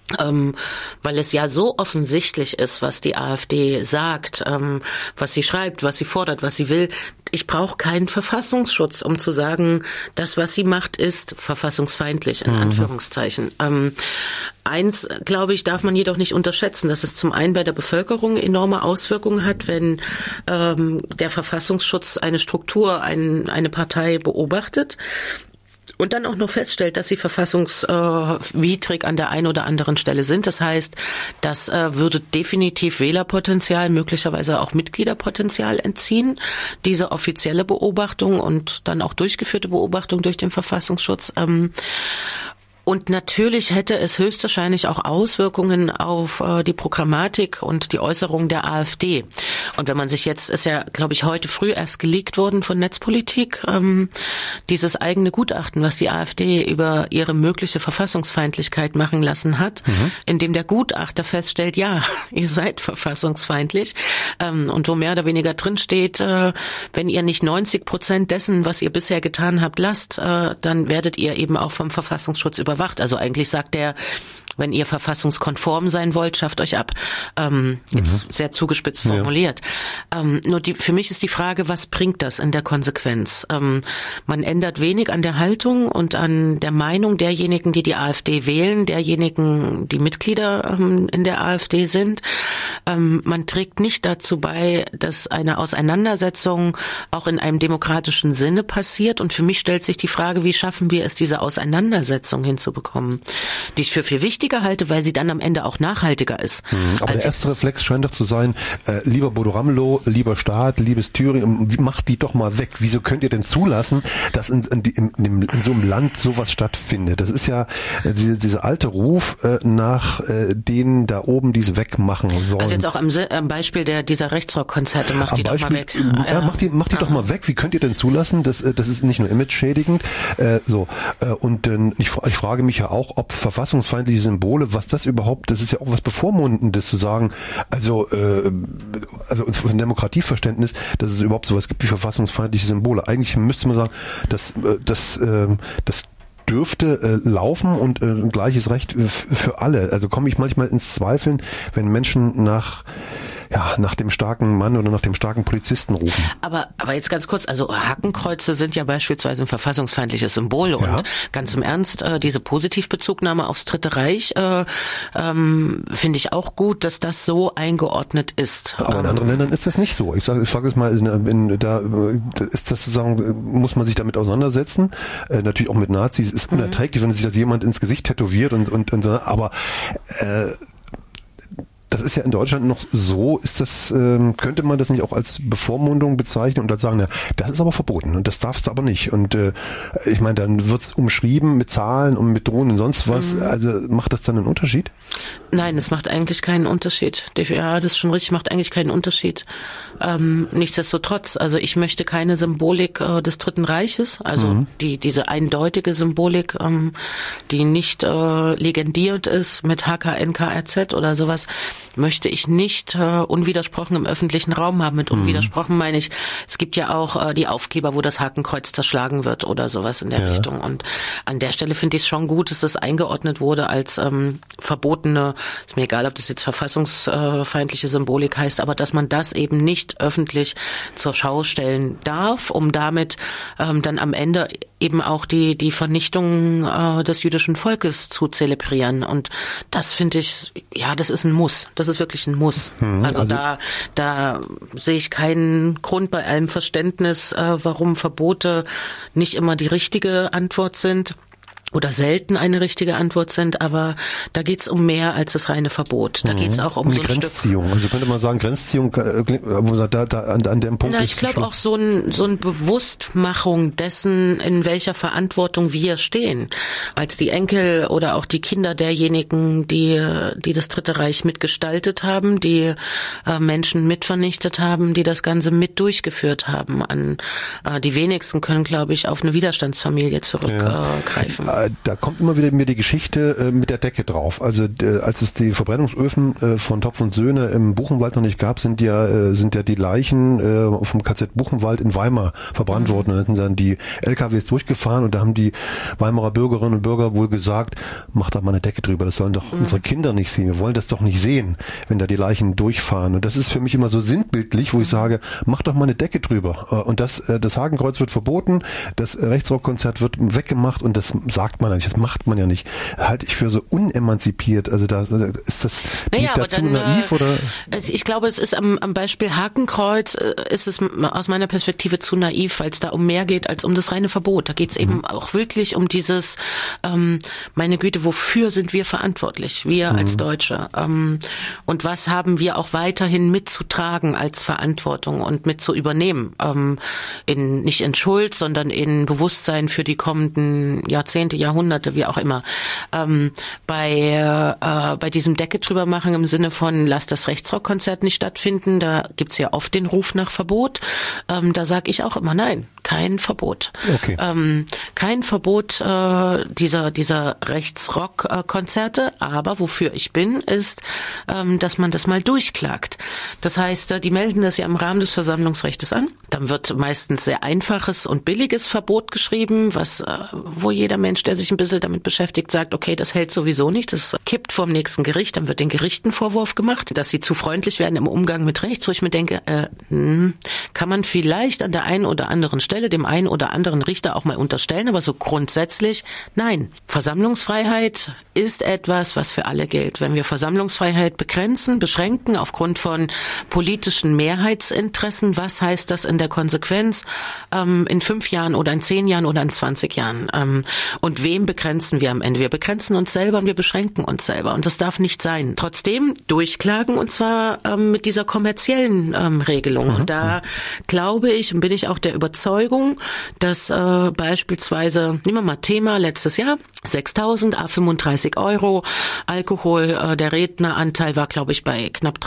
Weil es ja so offensichtlich ist, was die AfD sagt, was sie schreibt, was sie fordert, was sie will. Ich brauche keinen Verfassungsschutz, um zu sagen, das, was sie macht, ist verfassungsfeindlich, in Anführungszeichen. Eins, glaube ich, darf man jedoch nicht unterschätzen, dass es zum einen bei der Bevölkerung enorme Auswirkungen hat, wenn der Verfassungsschutz eine Struktur, eine Partei beobachtet. Und dann auch noch feststellt, dass sie verfassungswidrig an der einen oder anderen Stelle sind. Das heißt, das würde definitiv Wählerpotenzial, möglicherweise auch Mitgliederpotenzial entziehen. Diese offizielle Beobachtung und dann auch durchgeführte Beobachtung durch den Verfassungsschutz. Und natürlich hätte es höchstwahrscheinlich auch Auswirkungen auf die Programmatik und die Äußerungen der AfD. Und wenn man sich jetzt, ist ja, glaube ich, heute früh erst geleakt worden von Netzpolitik, dieses eigene Gutachten, was die AfD über ihre mögliche Verfassungsfeindlichkeit machen lassen hat, in dem der Gutachter feststellt, ja, ihr seid verfassungsfeindlich. Und wo mehr oder weniger drinsteht, wenn ihr nicht 90% dessen, was ihr bisher getan habt, lasst, dann werdet ihr eben auch vom Verfassungsschutz überwacht. Also eigentlich sagt er, wenn ihr verfassungskonform sein wollt, schafft euch ab. Jetzt sehr zugespitzt formuliert. Ja. Nur für mich ist die Frage, was bringt das in der Konsequenz? Man ändert wenig an der Haltung und an der Meinung derjenigen, die die AfD wählen, derjenigen, die Mitglieder in der AfD sind. Man trägt nicht dazu bei, dass eine Auseinandersetzung auch in einem demokratischen Sinne passiert. Und für mich stellt sich die Frage, wie schaffen wir es, diese Auseinandersetzung hinzubekommen, die ich für viel wichtiger halte, weil sie dann am Ende auch nachhaltiger ist. Aber der erste Reflex scheint doch zu sein, lieber Bodo Ramelow, lieber Staat, liebes Thüringen, macht die doch mal weg. Wieso könnt ihr denn zulassen, dass in so einem Land sowas stattfindet? Das ist ja dieser alte Ruf nach denen da oben, die es wegmachen sollen. Also jetzt auch am Beispiel dieser Rechtsrock-Konzerte, macht die doch mal weg. Ja, macht die doch mal weg. Wie könnt ihr denn zulassen? Das ist nicht nur image-schädigend. Und ich frage mich ja auch, ob verfassungsfeindliche Symbole, was das überhaupt, das ist ja auch was Bevormundendes zu sagen, also von Demokratieverständnis, dass es überhaupt sowas gibt wie verfassungsfeindliche Symbole. Eigentlich müsste man sagen, das dürfte laufen und gleiches Recht für alle. Also komme ich manchmal ins Zweifeln, wenn Menschen nach dem starken Mann oder nach dem starken Polizisten rufen. Aber jetzt ganz kurz, also Hakenkreuze sind ja beispielsweise ein verfassungsfeindliches Symbol und ganz im Ernst, diese Positivbezugnahme aufs Dritte Reich finde ich auch gut, dass das so eingeordnet ist. Aber in anderen Ländern ist das nicht so. Ich frage es mal, da ist das sozusagen, muss man sich damit auseinandersetzen. Natürlich auch mit Nazis, ist unerträglich, wenn sich das jemand ins Gesicht tätowiert und so, aber das ist ja in Deutschland noch so, könnte man das nicht auch als Bevormundung bezeichnen und dann sagen, na, das ist aber verboten und das darfst du aber nicht. Und ich meine, dann wird's umschrieben mit Zahlen und mit Drohnen und sonst was. Also macht das dann einen Unterschied? Nein, es macht eigentlich keinen Unterschied. Ja, das ist schon richtig, macht eigentlich keinen Unterschied. Nichtsdestotrotz, also ich möchte keine Symbolik des Dritten Reiches, also diese eindeutige Symbolik, die nicht legendiert ist mit HKNKRZ oder sowas, möchte ich nicht unwidersprochen im öffentlichen Raum haben. Mit unwidersprochen meine ich, es gibt ja auch die Aufkleber, wo das Hakenkreuz zerschlagen wird oder sowas in der Richtung. Und an der Stelle finde ich es schon gut, dass das eingeordnet wurde als verbotene, ist mir egal, ob das jetzt verfassungsfeindliche Symbolik heißt, aber dass man das eben nicht öffentlich zur Schau stellen darf, um damit dann am Ende eben auch die Vernichtung des jüdischen Volkes zu zelebrieren. Und das finde ich, das ist ein Muss. Das ist wirklich ein Muss. Also da sehe ich keinen Grund bei allem Verständnis, warum Verbote nicht immer die richtige Antwort sind. oder selten eine richtige Antwort sind, aber da geht's um mehr als das reine Verbot. Da geht's auch um so ein Grenzziehung. Stück. Also könnte man sagen, Grenzziehung, wo man da an dem Punkt ist. Ich glaube auch so ein Bewusstmachung dessen, in welcher Verantwortung wir stehen. Als die Enkel oder auch die Kinder derjenigen, die das Dritte Reich mitgestaltet haben, die Menschen mitvernichtet haben, die das Ganze mit durchgeführt haben. Die wenigsten können, glaube ich, auf eine Widerstandsfamilie zurückgreifen. Da kommt immer wieder mir die Geschichte mit der Decke drauf. Also als es die Verbrennungsöfen von Topf und Söhne im Buchenwald noch nicht gab, sind ja die Leichen vom KZ Buchenwald in Weimar verbrannt worden. Und dann sind dann die LKWs durchgefahren und da haben die Weimarer Bürgerinnen und Bürger wohl gesagt, macht da mal eine Decke drüber, das sollen doch unsere Kinder nicht sehen. Wir wollen das doch nicht sehen, wenn da die Leichen durchfahren. Und das ist für mich immer so sinnbildlich, wo ich sage, mach doch mal eine Decke drüber. Und das Hakenkreuz wird verboten, das Rechtsrockkonzert wird weggemacht und das sagt man ja nicht, das macht man ja nicht. Halte ich für so unemanzipiert. Also da ist das nicht dazu naiv oder? Ich glaube, es ist am Beispiel Hakenkreuz ist es aus meiner Perspektive zu naiv, weil es da um mehr geht als um das reine Verbot. Da geht es eben auch wirklich um dieses, meine Güte, wofür sind wir verantwortlich? Wir als Deutsche. Und was haben wir auch weiterhin mitzutragen als Verantwortung und mit zu übernehmen? Nicht in Schuld, sondern in Bewusstsein für die kommenden Jahrzehnte, Jahrhunderte, wie auch immer. Bei diesem Decke drüber machen im Sinne von lass das Rechtsrockkonzert nicht stattfinden, da gibt's ja oft den Ruf nach Verbot. Da sage ich auch immer nein, kein Verbot. Okay. Kein Verbot dieser Rechtsrockkonzerte, aber wofür ich bin, ist, dass man das mal durchklagt. Das heißt, die melden das ja im Rahmen des Versammlungsrechts an. Dann wird meistens sehr einfaches und billiges Verbot geschrieben, wo jeder Mensch, der sich ein bisschen damit beschäftigt, sagt, okay, das hält sowieso nicht, das kippt vorm nächsten Gericht, dann wird den Gerichten Vorwurf gemacht, dass sie zu freundlich werden im Umgang mit Rechts, wo ich mir denke, kann man vielleicht an der einen oder anderen Stelle dem einen oder anderen Richter auch mal unterstellen, aber so grundsätzlich, nein. Versammlungsfreiheit ist etwas, was für alle gilt. Wenn wir Versammlungsfreiheit beschränken aufgrund von politischen Mehrheitsinteressen, was heißt das in der Konsequenz in 5 Jahren oder in 10 Jahren oder in 20 Jahren? Und wem begrenzen wir am Ende? Wir begrenzen uns selber und wir beschränken uns selber und das darf nicht sein. Trotzdem durchklagen und zwar mit dieser kommerziellen Regelung. Und da glaube ich und bin ich auch der Überzeugung, dass beispielsweise, nehmen wir mal Thema letztes Jahr, 6.000, 35 €, Alkohol, der Redneranteil war, glaube ich, bei knapp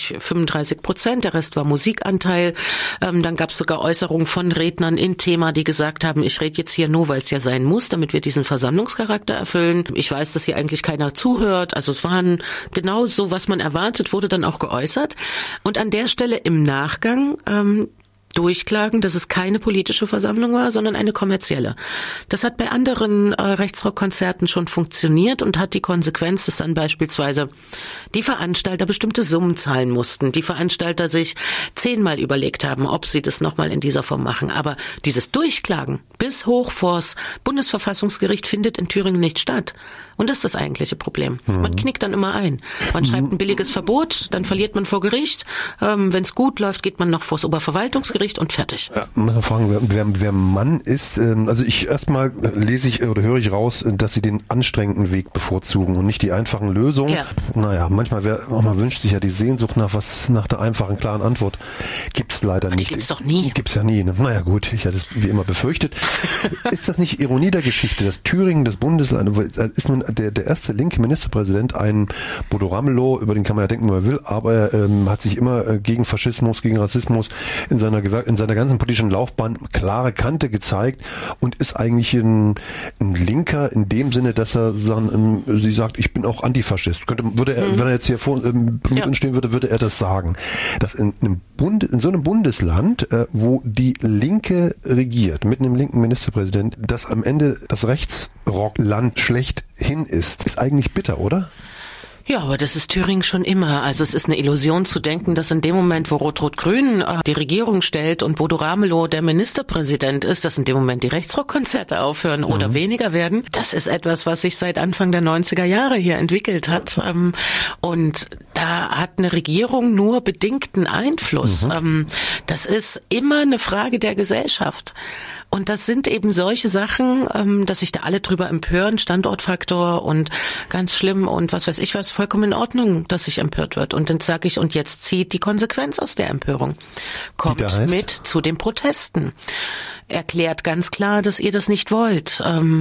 35%, der Rest war Musikanteil. Dann gab es sogar Äußerungen von Rednern in Thema, die gesagt haben, ich rede jetzt hier nur, weil es ja sein muss, damit wir diesen Versammlungscharakter erfüllen. Ich weiß, dass hier eigentlich keiner zuhört. Also es waren genau so, was man erwartet, wurde dann auch geäußert. Und an der Stelle im Nachgang durchklagen, dass es keine politische Versammlung war, sondern eine kommerzielle. Das hat bei anderen Rechtsrockkonzerten schon funktioniert und hat die Konsequenz, dass dann beispielsweise die Veranstalter bestimmte Summen zahlen mussten, die Veranstalter sich 10-mal überlegt haben, ob sie das nochmal in dieser Form machen. Aber dieses Durchklagen bis hoch vors Bundesverfassungsgericht findet in Thüringen nicht statt. Und das ist das eigentliche Problem. Man knickt dann immer ein. Man schreibt ein billiges Verbot, dann verliert man vor Gericht. Wenn es gut läuft, geht man noch vors Oberverwaltungsgericht und fertig. Ja, mal fragen, wer Mann ist. Also erstmal lese ich oder höre ich raus, dass sie den anstrengenden Weg bevorzugen und nicht die einfachen Lösungen. Ja. Naja, manchmal man wünscht sich ja die Sehnsucht nach der einfachen, klaren Antwort. Gibt's leider nicht. Die gibt's doch nie. Gibt's ja nie. Ne? Naja gut, ich hatte es wie immer befürchtet. Ist das nicht Ironie der Geschichte, dass Thüringen, das Bundesland, ist nun der erste linke Ministerpräsident, ein Bodo Ramelow, über den kann man ja denken, wie man will, aber er hat sich immer gegen Faschismus, gegen Rassismus in seiner ganzen politischen Laufbahn klare Kante gezeigt und ist eigentlich ein Linker in dem Sinne, dass er sie sagt, ich bin auch Antifaschist. Würde er, wenn er jetzt hier mit uns stehen würde er das sagen. Dass in so einem Bundesland, wo die Linke regiert, mit einem linken Ministerpräsident, dass am Ende das Rechtsrockland schlechthin ist eigentlich bitter, oder? Ja, aber das ist Thüringen schon immer. Also es ist eine Illusion zu denken, dass in dem Moment, wo Rot-Rot-Grün die Regierung stellt und Bodo Ramelow der Ministerpräsident ist, dass in dem Moment die Rechtsrockkonzerte aufhören oder weniger werden. Das ist etwas, was sich seit Anfang der 90er Jahre hier entwickelt hat. Und da hat eine Regierung nur bedingten Einfluss. Das ist immer eine Frage der Gesellschaft. Und das sind eben solche Sachen, dass sich da alle drüber empören, Standortfaktor und ganz schlimm und was weiß ich was, vollkommen in Ordnung, dass sich empört wird. Und dann sage ich, und jetzt zieht die Konsequenz aus der Empörung. Kommt mit zu den Protesten. Erklärt ganz klar, dass ihr das nicht wollt.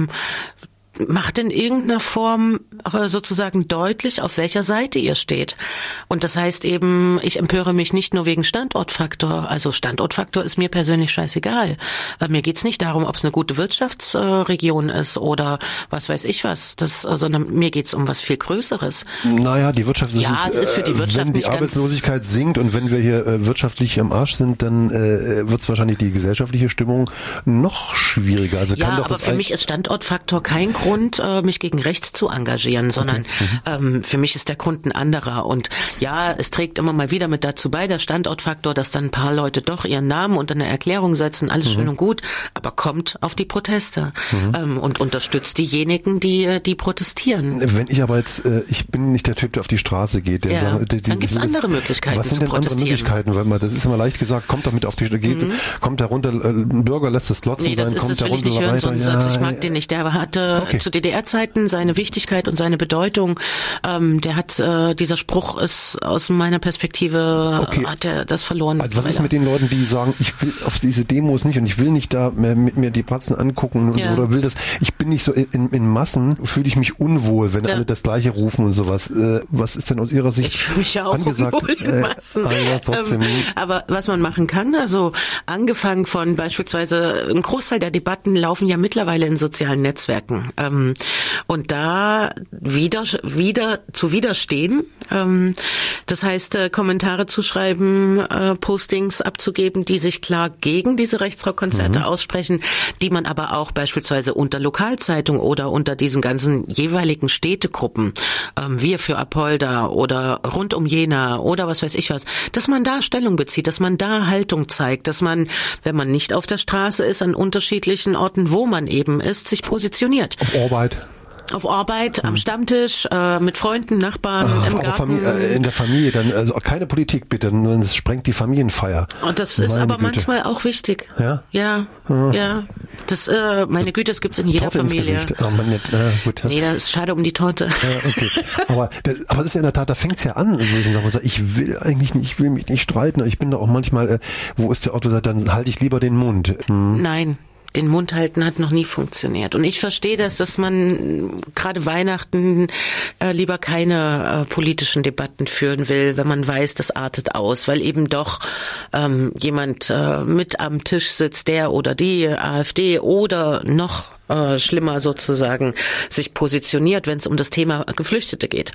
Macht in irgendeiner Form sozusagen deutlich, auf welcher Seite ihr steht. Und das heißt eben, ich empöre mich nicht nur wegen Standortfaktor. Also Standortfaktor ist mir persönlich scheißegal. Mir geht's nicht darum, ob es eine gute Wirtschaftsregion ist oder was weiß ich was, sondern mir geht's um was viel Größeres. Naja, die Wirtschaft es ist für die Wirtschaft wenn die Arbeitslosigkeit sinkt und wenn wir hier wirtschaftlich am Arsch sind, dann wird's wahrscheinlich die gesellschaftliche Stimmung noch schwieriger. Also ja, aber für mich ist Standortfaktor kein Grund, mich gegen rechts zu engagieren, sondern für mich ist der Grund ein anderer. Und ja, es trägt immer mal wieder mit dazu bei, der Standortfaktor, dass dann ein paar Leute doch ihren Namen unter eine Erklärung setzen, alles schön und gut, aber kommt auf die Proteste und unterstützt diejenigen, die protestieren. Wenn ich aber jetzt, ich bin nicht der Typ, der auf die Straße geht, der sagt, dann gibt es andere Möglichkeiten zu protestieren. Was sind denn andere Möglichkeiten? Weil das ist immer leicht gesagt, kommt damit auf die Straße, kommt da runter, ein Bürger lässt das Glotzen sein, kommt da runter. Nee, das will ich nicht hören, so einen Satz, ich mag den nicht. Der hatte zu DDR-Zeiten seine Wichtigkeit und seine Bedeutung. Der hat, dieser Spruch ist aus meiner Perspektive, hat er das verloren. Also was ist mit den Leuten, die sagen, ich will auf diese Demos nicht und ich will nicht da mit mir die Pratzen angucken oder will das, ich bin nicht so in Massen, fühle ich mich unwohl, wenn alle das Gleiche rufen und sowas. Was ist denn aus Ihrer Sicht ich fühle mich ja auch angesagt? Unwohl in Massen. Aber was man machen kann, also angefangen von beispielsweise, ein Großteil der Debatten laufen ja mittlerweile in sozialen Netzwerken. Und da wieder zu widerstehen, das heißt Kommentare zu schreiben, Postings abzugeben, die sich klar gegen diese Rechtsrockkonzerte aussprechen, die man aber auch beispielsweise unter Lokalzeitung oder unter diesen ganzen jeweiligen Städtegruppen, wir für Apolda oder rund um Jena oder was weiß ich was, dass man da Stellung bezieht, dass man da Haltung zeigt, dass man, wenn man nicht auf der Straße ist, an unterschiedlichen Orten, wo man eben ist, sich positioniert. Auf Arbeit, am Stammtisch, mit Freunden, Nachbarn, im Garten. In der Familie dann, also keine Politik bitte, nur es sprengt die Familienfeier. Und das ist aber manchmal auch wichtig. Ja? Ja. Das, meine Güte, das gibt's in jeder Torte Familie. Ins Gesicht. Oh, man, gut. Nee, das ist schade um die Torte. Ja, okay. Aber es ist ja in der Tat, da fängt's ja an. Ich will eigentlich nicht, ich will mich nicht streiten, aber ich bin da auch manchmal, wo ist der Ort, wo sagt, dann halte ich lieber den Mund. Nein. Den Mund halten hat noch nie funktioniert. Und ich verstehe das, dass man gerade Weihnachten lieber keine politischen Debatten führen will, wenn man weiß, das artet aus, weil eben doch jemand mit am Tisch sitzt, der oder die AfD oder noch schlimmer sozusagen sich positioniert, wenn es um das Thema Geflüchtete geht.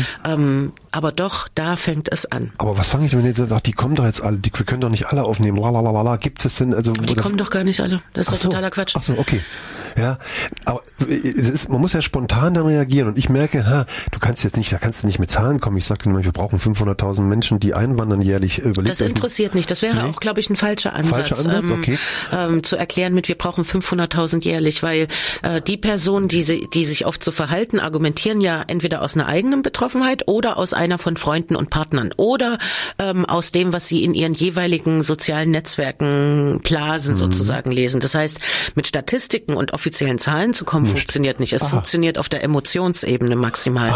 Aber doch, da fängt es an. Aber was fange ich denn, wenn ihr sagt, die kommen doch jetzt alle, wir können doch nicht alle aufnehmen, gibt es denn, also... Die kommen doch gar nicht alle, das ist doch totaler Quatsch. Ach so, okay. Ja, aber man muss ja spontan dann reagieren und ich merke, da kannst du nicht mit Zahlen kommen. Ich sage immer, wir brauchen 500.000 Menschen, die einwandern jährlich überlegt. Das interessiert nicht. Das wäre auch, glaube ich, ein falscher Ansatz. Okay. Zu erklären wir brauchen 500.000 jährlich, weil die Personen, die sich oft so verhalten, argumentieren ja entweder aus einer eigenen Betroffenheit oder aus einer von Freunden und Partnern oder aus dem, was sie in ihren jeweiligen sozialen Netzwerken, Blasen sozusagen lesen. Das heißt, mit Statistiken und offiziellen Zahlen zu kommen, funktioniert nicht. Es funktioniert auf der Emotionsebene maximal.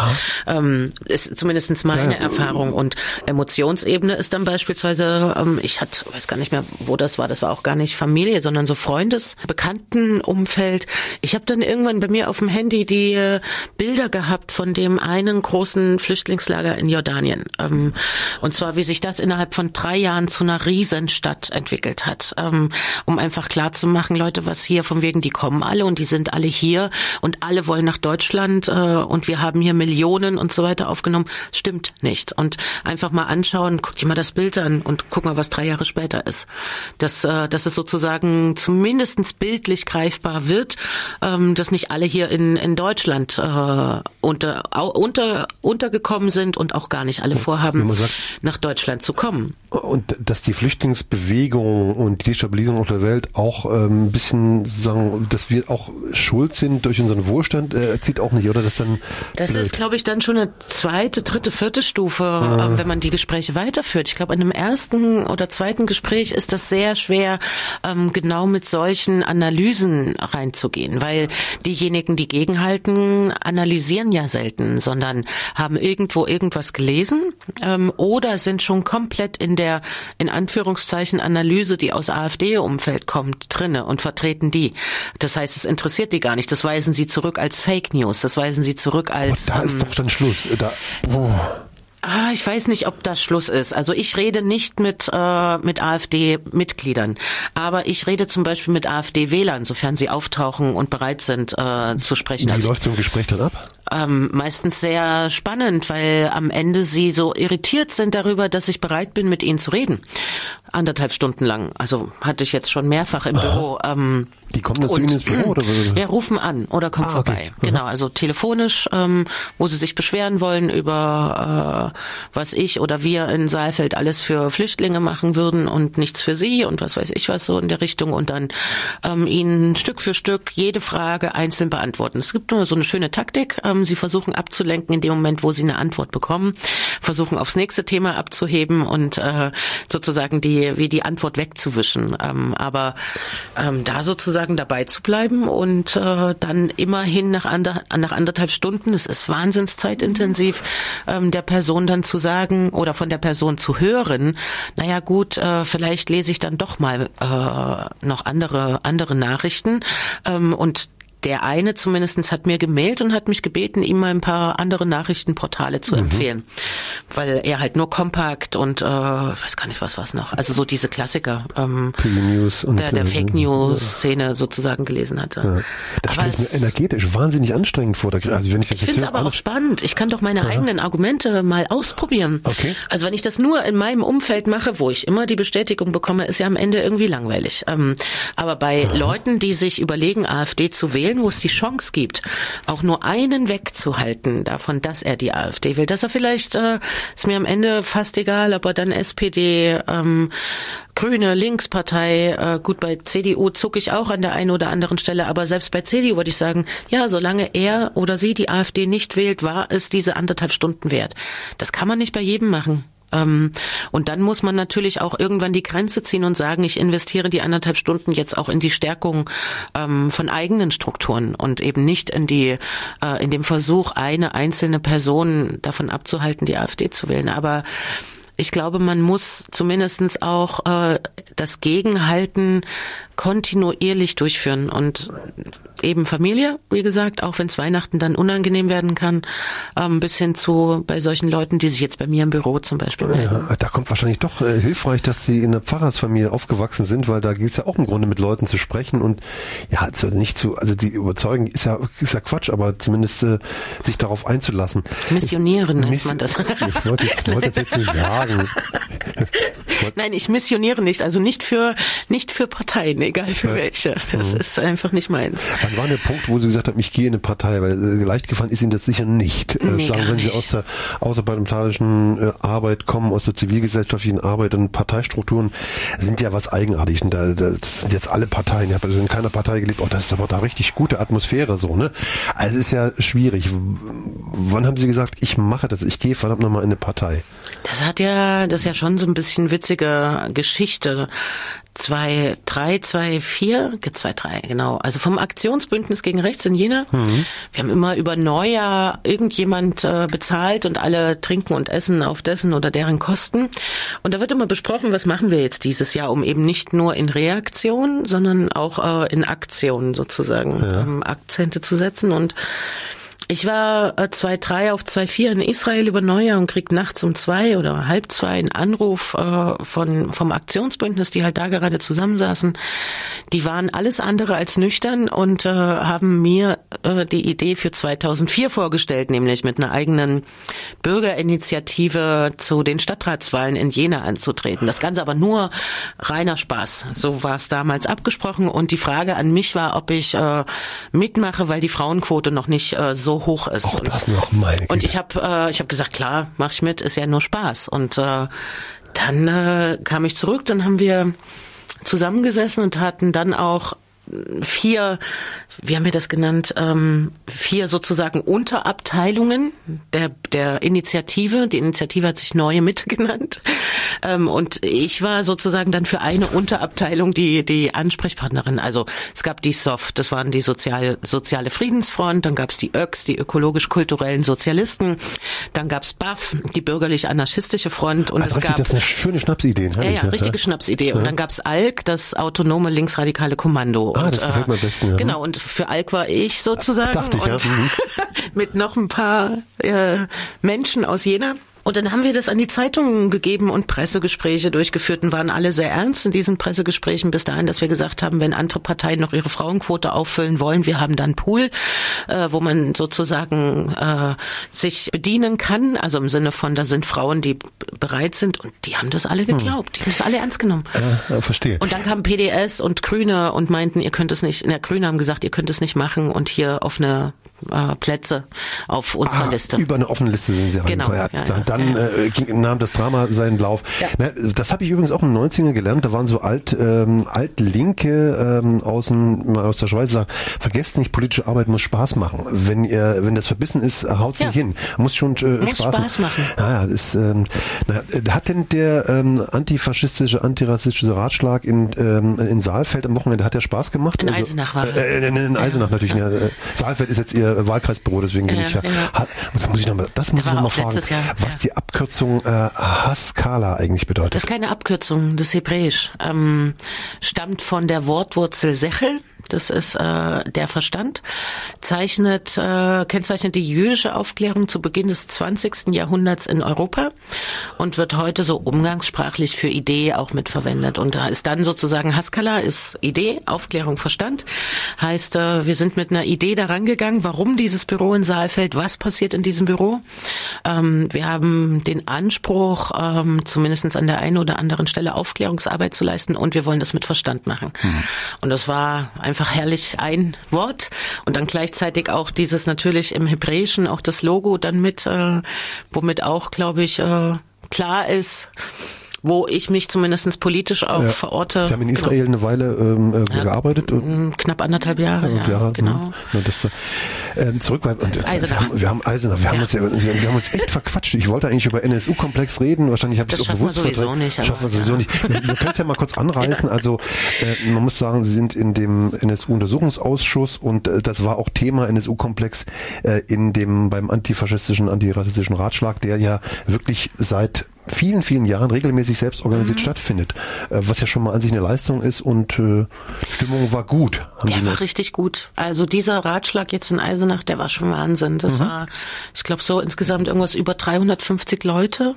Ist zumindest meine Erfahrung. Und Emotionsebene ist dann beispielsweise, ich weiß gar nicht mehr, wo das war auch gar nicht Familie, sondern so Bekanntenumfeld. Ich habe dann irgendwann bei mir auf dem Handy die Bilder gehabt von dem einen großen Flüchtlingslager in Jordanien. Und zwar, wie sich das innerhalb von 3 Jahren zu einer Riesenstadt entwickelt hat. Um einfach klarzumachen, Leute, was hier von wegen, die kommen alle und die sind alle hier und alle wollen nach Deutschland und wir haben hier Millionen und so weiter aufgenommen. Stimmt nicht. Und einfach mal anschauen, guck dir mal das Bild an und guck mal, was 3 Jahre später ist. Dass es sozusagen zumindestens bildlich greifbar wird, dass nicht alle hier in Deutschland untergekommen sind und auch gar nicht alle vorhaben, nach Deutschland zu kommen. Und dass die Flüchtlingsbewegung und die Destabilisierung auf der Welt auch ein bisschen sagen, dass wir auch schuld sind durch unseren Wohlstand, zieht auch nicht, oder? Das ist, glaube ich, dann schon eine zweite, dritte, vierte Stufe, wenn man die Gespräche weiterführt. Ich glaube, in einem ersten oder zweiten Gespräch ist das sehr schwer, genau mit solchen Analysen reinzugehen, weil diejenigen, die gegenhalten, analysieren ja selten, sondern haben irgendwo irgendwas gelesen oder sind schon komplett in der, in Anführungszeichen, Analyse, die aus AfD-Umfeld kommt, drinne und vertreten die. Das heißt, es interessiert die gar nicht. Das weisen sie zurück als Fake News. Das weisen sie zurück als... Aber da ist doch dann Schluss. Ich weiß nicht, ob das Schluss ist. Also ich rede nicht mit AfD-Mitgliedern, aber ich rede zum Beispiel mit AfD-Wählern, sofern sie auftauchen und bereit sind zu sprechen. Wie läuft so ein Gespräch dann ab? Meistens sehr spannend, weil am Ende sie so irritiert sind darüber, dass ich bereit bin, mit ihnen zu reden. 1,5 Stunden lang. Also hatte ich jetzt schon mehrfach im Büro. Die kommen dann zu Ihnen ins Büro? Oder? Ja, rufen an oder kommen vorbei. Okay. Genau, also telefonisch, wo sie sich beschweren wollen über was ich oder wir in Saalfeld alles für Flüchtlinge machen würden und nichts für sie und was weiß ich was so in der Richtung und dann ihnen Stück für Stück jede Frage einzeln beantworten. Es gibt nur so eine schöne Taktik. Sie versuchen abzulenken in dem Moment, wo sie eine Antwort bekommen, versuchen aufs nächste Thema abzuheben und sozusagen die Antwort wegzuwischen. Aber da sozusagen dabei zu bleiben und dann immerhin nach 1,5 Stunden, es ist wahnsinns zeitintensiv, der Person dann zu sagen oder von der Person zu hören, naja gut, vielleicht lese ich dann doch mal noch andere Nachrichten und der eine zumindest hat mir gemailt und hat mich gebeten, ihm mal ein paar andere Nachrichtenportale zu empfehlen, weil er halt nur Kompakt und weiß gar nicht, was noch, also so diese Klassiker News und der Fake News Szene sozusagen gelesen hatte. Ja. Das stellt mir energetisch wahnsinnig anstrengend vor. Also wenn ich finde es aber auch spannend. Ich kann doch meine eigenen Argumente mal ausprobieren. Okay. Also wenn ich das nur in meinem Umfeld mache, wo ich immer die Bestätigung bekomme, ist ja am Ende irgendwie langweilig. Aber bei Leuten, die sich überlegen, AfD zu wählen, wo es die Chance gibt, auch nur einen wegzuhalten davon, dass er die AfD will, dass er vielleicht, ist mir am Ende fast egal, ob er dann SPD, Grüne, Linkspartei, gut, bei CDU zucke ich auch an der einen oder anderen Stelle, aber selbst bei CDU würde ich sagen, ja, solange er oder sie die AfD nicht wählt, war es diese 1,5 Stunden wert. Das kann man nicht bei jedem machen. Und dann muss man natürlich auch irgendwann die Grenze ziehen und sagen, ich investiere die 1,5 Stunden jetzt auch in die Stärkung von eigenen Strukturen und eben nicht in dem Versuch, eine einzelne Person davon abzuhalten, die AfD zu wählen. Aber ich glaube, man muss zumindestens auch das Gegenhalten kontinuierlich durchführen und eben Familie, wie gesagt, auch wenn es Weihnachten dann unangenehm werden kann, bis hin zu bei solchen Leuten, die sich jetzt bei mir im Büro zum Beispiel melden. Ja, da kommt wahrscheinlich doch hilfreich, dass Sie in einer Pfarrersfamilie aufgewachsen sind, weil da geht es ja auch im Grunde mit Leuten zu sprechen und ja, also die überzeugen ist ja Quatsch, aber zumindest sich darauf einzulassen. Missionieren nennt man das. Ich wollte das jetzt nicht sagen. Nein, ich missioniere nicht, also nicht für Parteien, egal für welche. Das ist einfach nicht meins. Wann war der Punkt, wo Sie gesagt haben, ich gehe in eine Partei? Weil leicht gefallen ist Ihnen das sicher nicht. Nee, sagen, wenn nicht. Sie aus der außerparlamentarischen Arbeit kommen, aus der zivilgesellschaftlichen Arbeit und Parteistrukturen sind ja was Eigenartiges. Und das sind jetzt alle Parteien. Ich habe also in keiner Partei gelebt. Das ist aber da richtig gute Atmosphäre so, ne? Also es ist ja schwierig. Wann haben Sie gesagt, ich mache das, ich gehe verdammt nochmal in eine Partei? Das ist ja schon so ein bisschen witzige Geschichte. 2003, genau. Also vom Aktionsbündnis gegen Rechts in Jena. Wir haben immer über Neujahr irgendjemand bezahlt und alle trinken und essen auf dessen oder deren Kosten. Und da wird immer besprochen, was machen wir jetzt dieses Jahr, um eben nicht nur in Reaktion, sondern auch in Aktion sozusagen Akzente zu setzen. Und ich war 2003 auf 2004 in Israel über Neujahr und krieg nachts um 2 oder 1:30 einen Anruf vom Aktionsbündnis, die halt da gerade zusammensaßen. Die waren alles andere als nüchtern und haben mir die Idee für 2004 vorgestellt, nämlich mit einer eigenen Bürgerinitiative zu den Stadtratswahlen in Jena anzutreten. Das Ganze aber nur reiner Spaß. So war es damals abgesprochen und die Frage an mich war, ob ich mitmache, weil die Frauenquote noch nicht so hoch ist. Auch das noch, meine Güte. Und ich habe gesagt, klar, mach ich mit, ist ja nur Spaß. Und dann kam ich zurück, dann haben wir zusammengesessen und hatten dann auch 4, wie haben wir das genannt, 4 sozusagen Unterabteilungen der Initiative. Die Initiative hat sich Neue Mitte genannt. Und ich war sozusagen dann für eine Unterabteilung die Ansprechpartnerin. Also es gab die SOF, das waren die soziale Friedensfront, dann gab es die ÖKS, die ökologisch-kulturellen Sozialisten, dann gab es BAF, die bürgerlich-anarchistische Front. Und also richtig, das ist eine schöne Schnapsidee. Ja, richtige Schnapsidee. Und dann gab es ALK, das autonome linksradikale Kommando. Und, das gefällt mir am besten. Ja. Genau, und für ALK war ich sozusagen. Dachte ich, ja. Mit noch ein paar Menschen aus Jena. Und dann haben wir das an die Zeitungen gegeben und Pressegespräche durchgeführt und waren alle sehr ernst in diesen Pressegesprächen bis dahin, dass wir gesagt haben, wenn andere Parteien noch ihre Frauenquote auffüllen wollen, wir haben dann einen Pool, wo man sozusagen sich bedienen kann, also im Sinne von, da sind Frauen, die bereit sind, und die haben das alle geglaubt, die haben das alle ernst genommen. Verstehe. Und dann kamen PDS und Grüne und meinten, ihr könnt es nicht, Grüne haben gesagt, ihr könnt es nicht machen und hier offene Plätze auf unserer Liste. Über eine offene Liste sind sie reingefeuert. Genau, Dann nahm das Drama seinen Lauf. Ja. Na, das habe ich übrigens auch in den 90ern gelernt. Da waren so Altlinke aus der Schweiz, die sagen, vergesst nicht, politische Arbeit muss Spaß machen. Wenn das verbissen ist, haut's nicht hin. Muss schon Spaß machen. Hat denn der antifaschistische, antirassistische Ratschlag in Saalfeld am Wochenende, hat der Spaß gemacht? In Eisenach war in Eisenach natürlich. Ja. Saalfeld ist jetzt ihr Wahlkreisbüro, deswegen bin ich ja. Das muss ich nochmal fragen, was die Abkürzung Haskalah eigentlich bedeutet. Das ist keine Abkürzung, das ist Hebräisch. Stammt von der Wortwurzel Sechel. Das ist der Verstand, kennzeichnet die jüdische Aufklärung zu Beginn des 20. Jahrhunderts in Europa und wird heute so umgangssprachlich für Idee auch mitverwendet. Und da ist dann sozusagen Haskalah ist Idee, Aufklärung, Verstand. Heißt, wir sind mit einer Idee daran gegangen, warum dieses Büro in Saalfeld, was passiert in diesem Büro. Wir haben den Anspruch, zumindest an der einen oder anderen Stelle Aufklärungsarbeit zu leisten, und wir wollen das mit Verstand machen. Und das war einfach herrlich ein Wort, und dann gleichzeitig auch dieses natürlich im Hebräischen auch das Logo dann mit, womit auch, glaube ich, klar ist, wo ich mich zumindest politisch auch verorte. Sie haben in Israel eine Weile gearbeitet? Knapp 1,5 Jahre, genau. Zurück bei Eisenach. Wir haben Eisenach. Wir haben uns echt verquatscht. Ich wollte eigentlich über NSU-Komplex reden. Wahrscheinlich habe ich es auch bewusst verdrängt. Schaffen wir sowieso nicht. Wir können es ja mal kurz anreißen. Also man muss sagen, Sie sind in dem NSU-Untersuchungsausschuss, und das war auch Thema NSU-Komplex beim antifaschistischen, antirassistischen Ratschlag, der ja wirklich seit vielen, vielen Jahren regelmäßig selbst organisiert stattfindet, was ja schon mal an sich eine Leistung ist, und Stimmung war gut. Der war richtig gut. Also dieser Ratschlag jetzt in Eisenach, der war schon Wahnsinn. Das war, ich glaube, so insgesamt irgendwas über 350 Leute,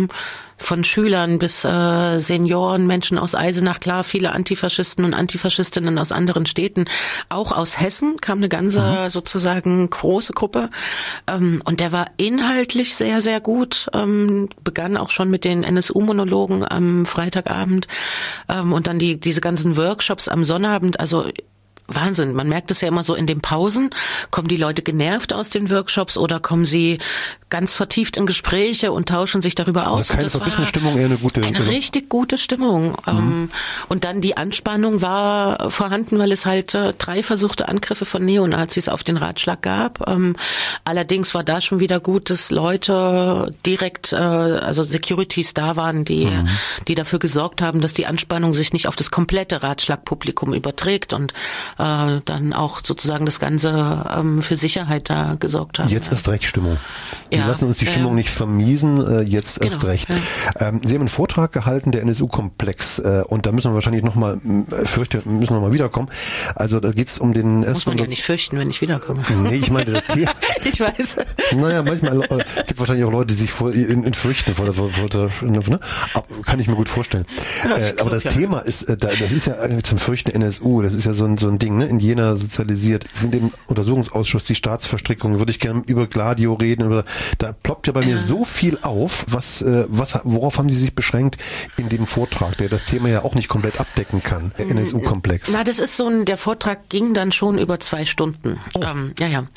von Schülern bis Senioren, Menschen aus Eisenach, klar, viele Antifaschisten und Antifaschistinnen aus anderen Städten. Auch aus Hessen kam eine ganze sozusagen große Gruppe. Und der war inhaltlich sehr, sehr gut. Begann auch schon mit den NSU-Monologen am Freitagabend und dann diese ganzen Workshops am Sonnabend. Also Wahnsinn, man merkt es ja immer so in den Pausen. Kommen die Leute genervt aus den Workshops oder kommen sie ganz vertieft in Gespräche und tauschen sich darüber aus? Also keine verbissene Stimmung, eher eine gute. Eine richtig gute Stimmung. Und dann die Anspannung war vorhanden, weil es halt 3 versuchte Angriffe von Neonazis auf den Ratschlag gab. Allerdings war da schon wieder gut, dass Leute direkt, also Securities da waren, die dafür gesorgt haben, dass die Anspannung sich nicht auf das komplette Ratschlagpublikum überträgt und dann auch sozusagen das Ganze für Sicherheit da gesorgt haben. Jetzt erst recht Stimmung. Wir lassen uns die Stimmung nicht vermiesen, jetzt erst recht. Sie haben einen Vortrag gehalten, der NSU-Komplex, und da müssen wir wahrscheinlich nochmal, müssen wir mal wiederkommen. Also da geht's um den ersten... Muss man ja nicht fürchten, wenn ich wiederkomme. Nee, ich meine das Thema. Ich weiß. Naja, manchmal gibt wahrscheinlich auch Leute, die sich in fürchten vor der ne? Kann ich mir gut vorstellen. Aber das Thema ist, das ist ja eigentlich zum Fürchten NSU, das ist ja so ein Ding, ne? In Jena sozialisiert. Sind im Untersuchungsausschuss die Staatsverstrickungen, würde ich gerne über Gladio reden, da ploppt ja bei mir so viel auf, worauf haben Sie sich beschränkt in dem Vortrag, der das Thema ja auch nicht komplett abdecken kann, der NSU-Komplex? Na, das ist der Vortrag ging dann schon über 2 Stunden.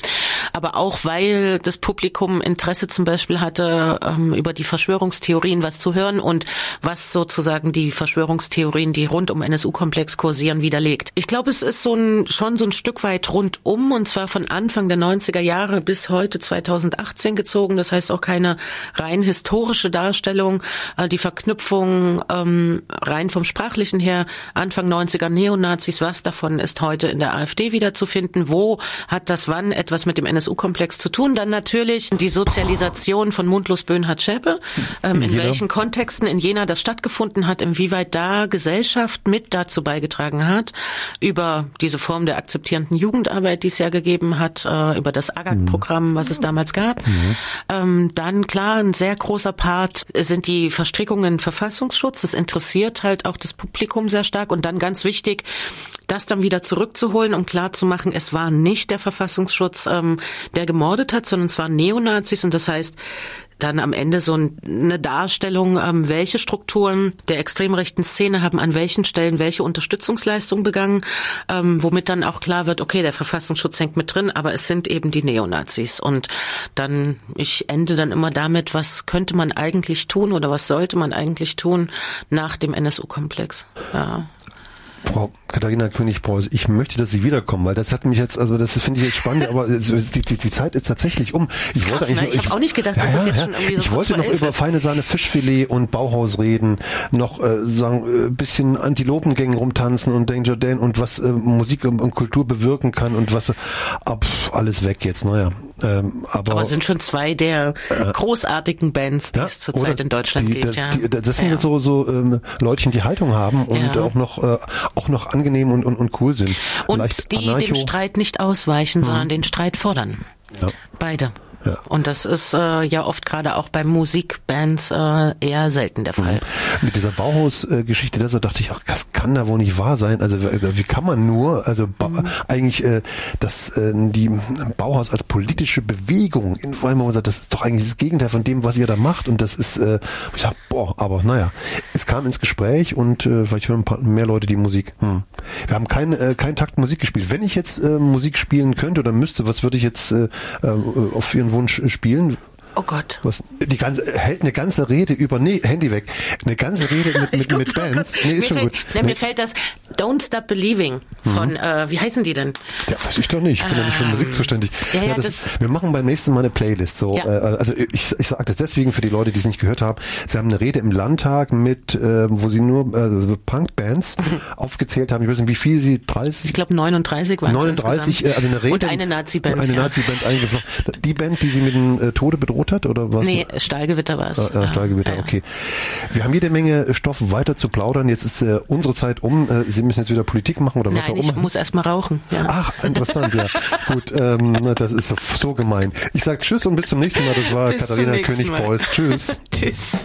aber auch weil das Publikum Interesse zum Beispiel hatte, über die Verschwörungstheorien was zu hören und was sozusagen die Verschwörungstheorien, die rund um NSU-Komplex kursieren, widerlegt. Ich glaube, es ist schon so ein Stück weit rundum, und zwar von Anfang der 90er Jahre bis heute 2018 gezogen. Das heißt auch keine rein historische Darstellung. Die Verknüpfung rein vom Sprachlichen her, Anfang 90er Neonazis, was davon ist heute in der AfD wiederzufinden? Wo hat das wann etwas mit dem NSU-Komplex zu tun? Dann natürlich die Sozialisation von Mundlos Böhnhardt Schäpe, in welchen Kontexten in Jena das stattgefunden hat, inwieweit da Gesellschaft mit dazu beigetragen hat, über diese Form der akzeptierenden Jugendarbeit, die es ja gegeben hat, über das AGAG-Programm, was es damals gab. Dann klar, ein sehr großer Part sind die Verstrickungen Verfassungsschutz. Das interessiert halt auch das Publikum sehr stark. Und dann ganz wichtig, das dann wieder zurückzuholen, um klarzumachen, es war nicht der Verfassungsschutz, der gemordet hat, sondern es waren Neonazis. Und das heißt, dann am Ende so eine Darstellung, welche Strukturen der extrem rechten Szene haben an welchen Stellen welche Unterstützungsleistungen begangen, womit dann auch klar wird, okay, der Verfassungsschutz hängt mit drin, aber es sind eben die Neonazis. Und dann, ich ende dann immer damit, was könnte man eigentlich tun oder was sollte man eigentlich tun nach dem NSU-Komplex. Ja. Frau Katharina König-Preuß, ich möchte, dass Sie wiederkommen, weil das hat mich jetzt, also das finde ich jetzt spannend, aber die Zeit ist tatsächlich um. Ich habe auch nicht gedacht, dass es jetzt schon irgendwie so. Ich wollte noch über feine Sahne Fischfilet und Bauhaus reden, noch sagen, bisschen Antilopengängen rumtanzen und Danger Dan und was Musik und Kultur bewirken kann und was alles weg jetzt, naja. Aber sind schon zwei der großartigen Bands, die es zurzeit in Deutschland gibt. Das sind so Leutchen, die Haltung haben und auch noch angenehm und cool sind. Und die dem Streit nicht ausweichen, sondern den Streit fordern. Ja. Beide. Ja. Und das ist ja oft gerade auch bei Musikbands eher selten der Fall. Mit dieser Bauhaus-Geschichte, deshalb dachte ich, ach, das kann da wohl nicht wahr sein. Also wie kann man nur, eigentlich, dass die Bauhaus als politische Bewegung, weil man sagt, das ist doch eigentlich das Gegenteil von dem, was ihr da macht. Und das ist, ich sag, aber naja, es kam ins Gespräch und vielleicht hören ein paar mehr Leute die Musik. Wir haben keinen Takt Musik gespielt. Wenn ich jetzt Musik spielen könnte oder müsste, was würde ich jetzt auf Ihren Wunsch spielen? Oh Gott. Hält eine ganze Rede über, Handy weg. Eine ganze Rede mit Bands. Ist schon gut. Mir fällt das Don't Stop Believing von, wie heißen die denn? Ja, weiß ich doch nicht. Ich bin ja nicht für Musik zuständig. Wir machen beim nächsten Mal eine Playlist. So, also ich sage das deswegen für die Leute, die es nicht gehört haben. Sie haben eine Rede im Landtag mit, wo sie nur Punk-Bands aufgezählt haben. Ich weiß nicht, wie viel sie, 30? Ich glaube 39 waren es 39, also eine Rede. Und eine Nazi-Band. Eine Nazi-Band eingeführt. Die Band, die sie mit dem Tode bedroht hat, oder was? Nee, Stahlgewitter war es. Stahlgewitter, okay. Wir haben jede Menge Stoff weiter zu plaudern. Jetzt ist unsere Zeit um. Sie müssen jetzt wieder Politik machen oder was auch immer. Nein, ich muss erst mal rauchen. Ja. Ach, interessant, ja. Gut, das ist so gemein. Ich sage Tschüss und bis zum nächsten Mal. Das war Katharina König-Preuß. Tschüss. Tschüss.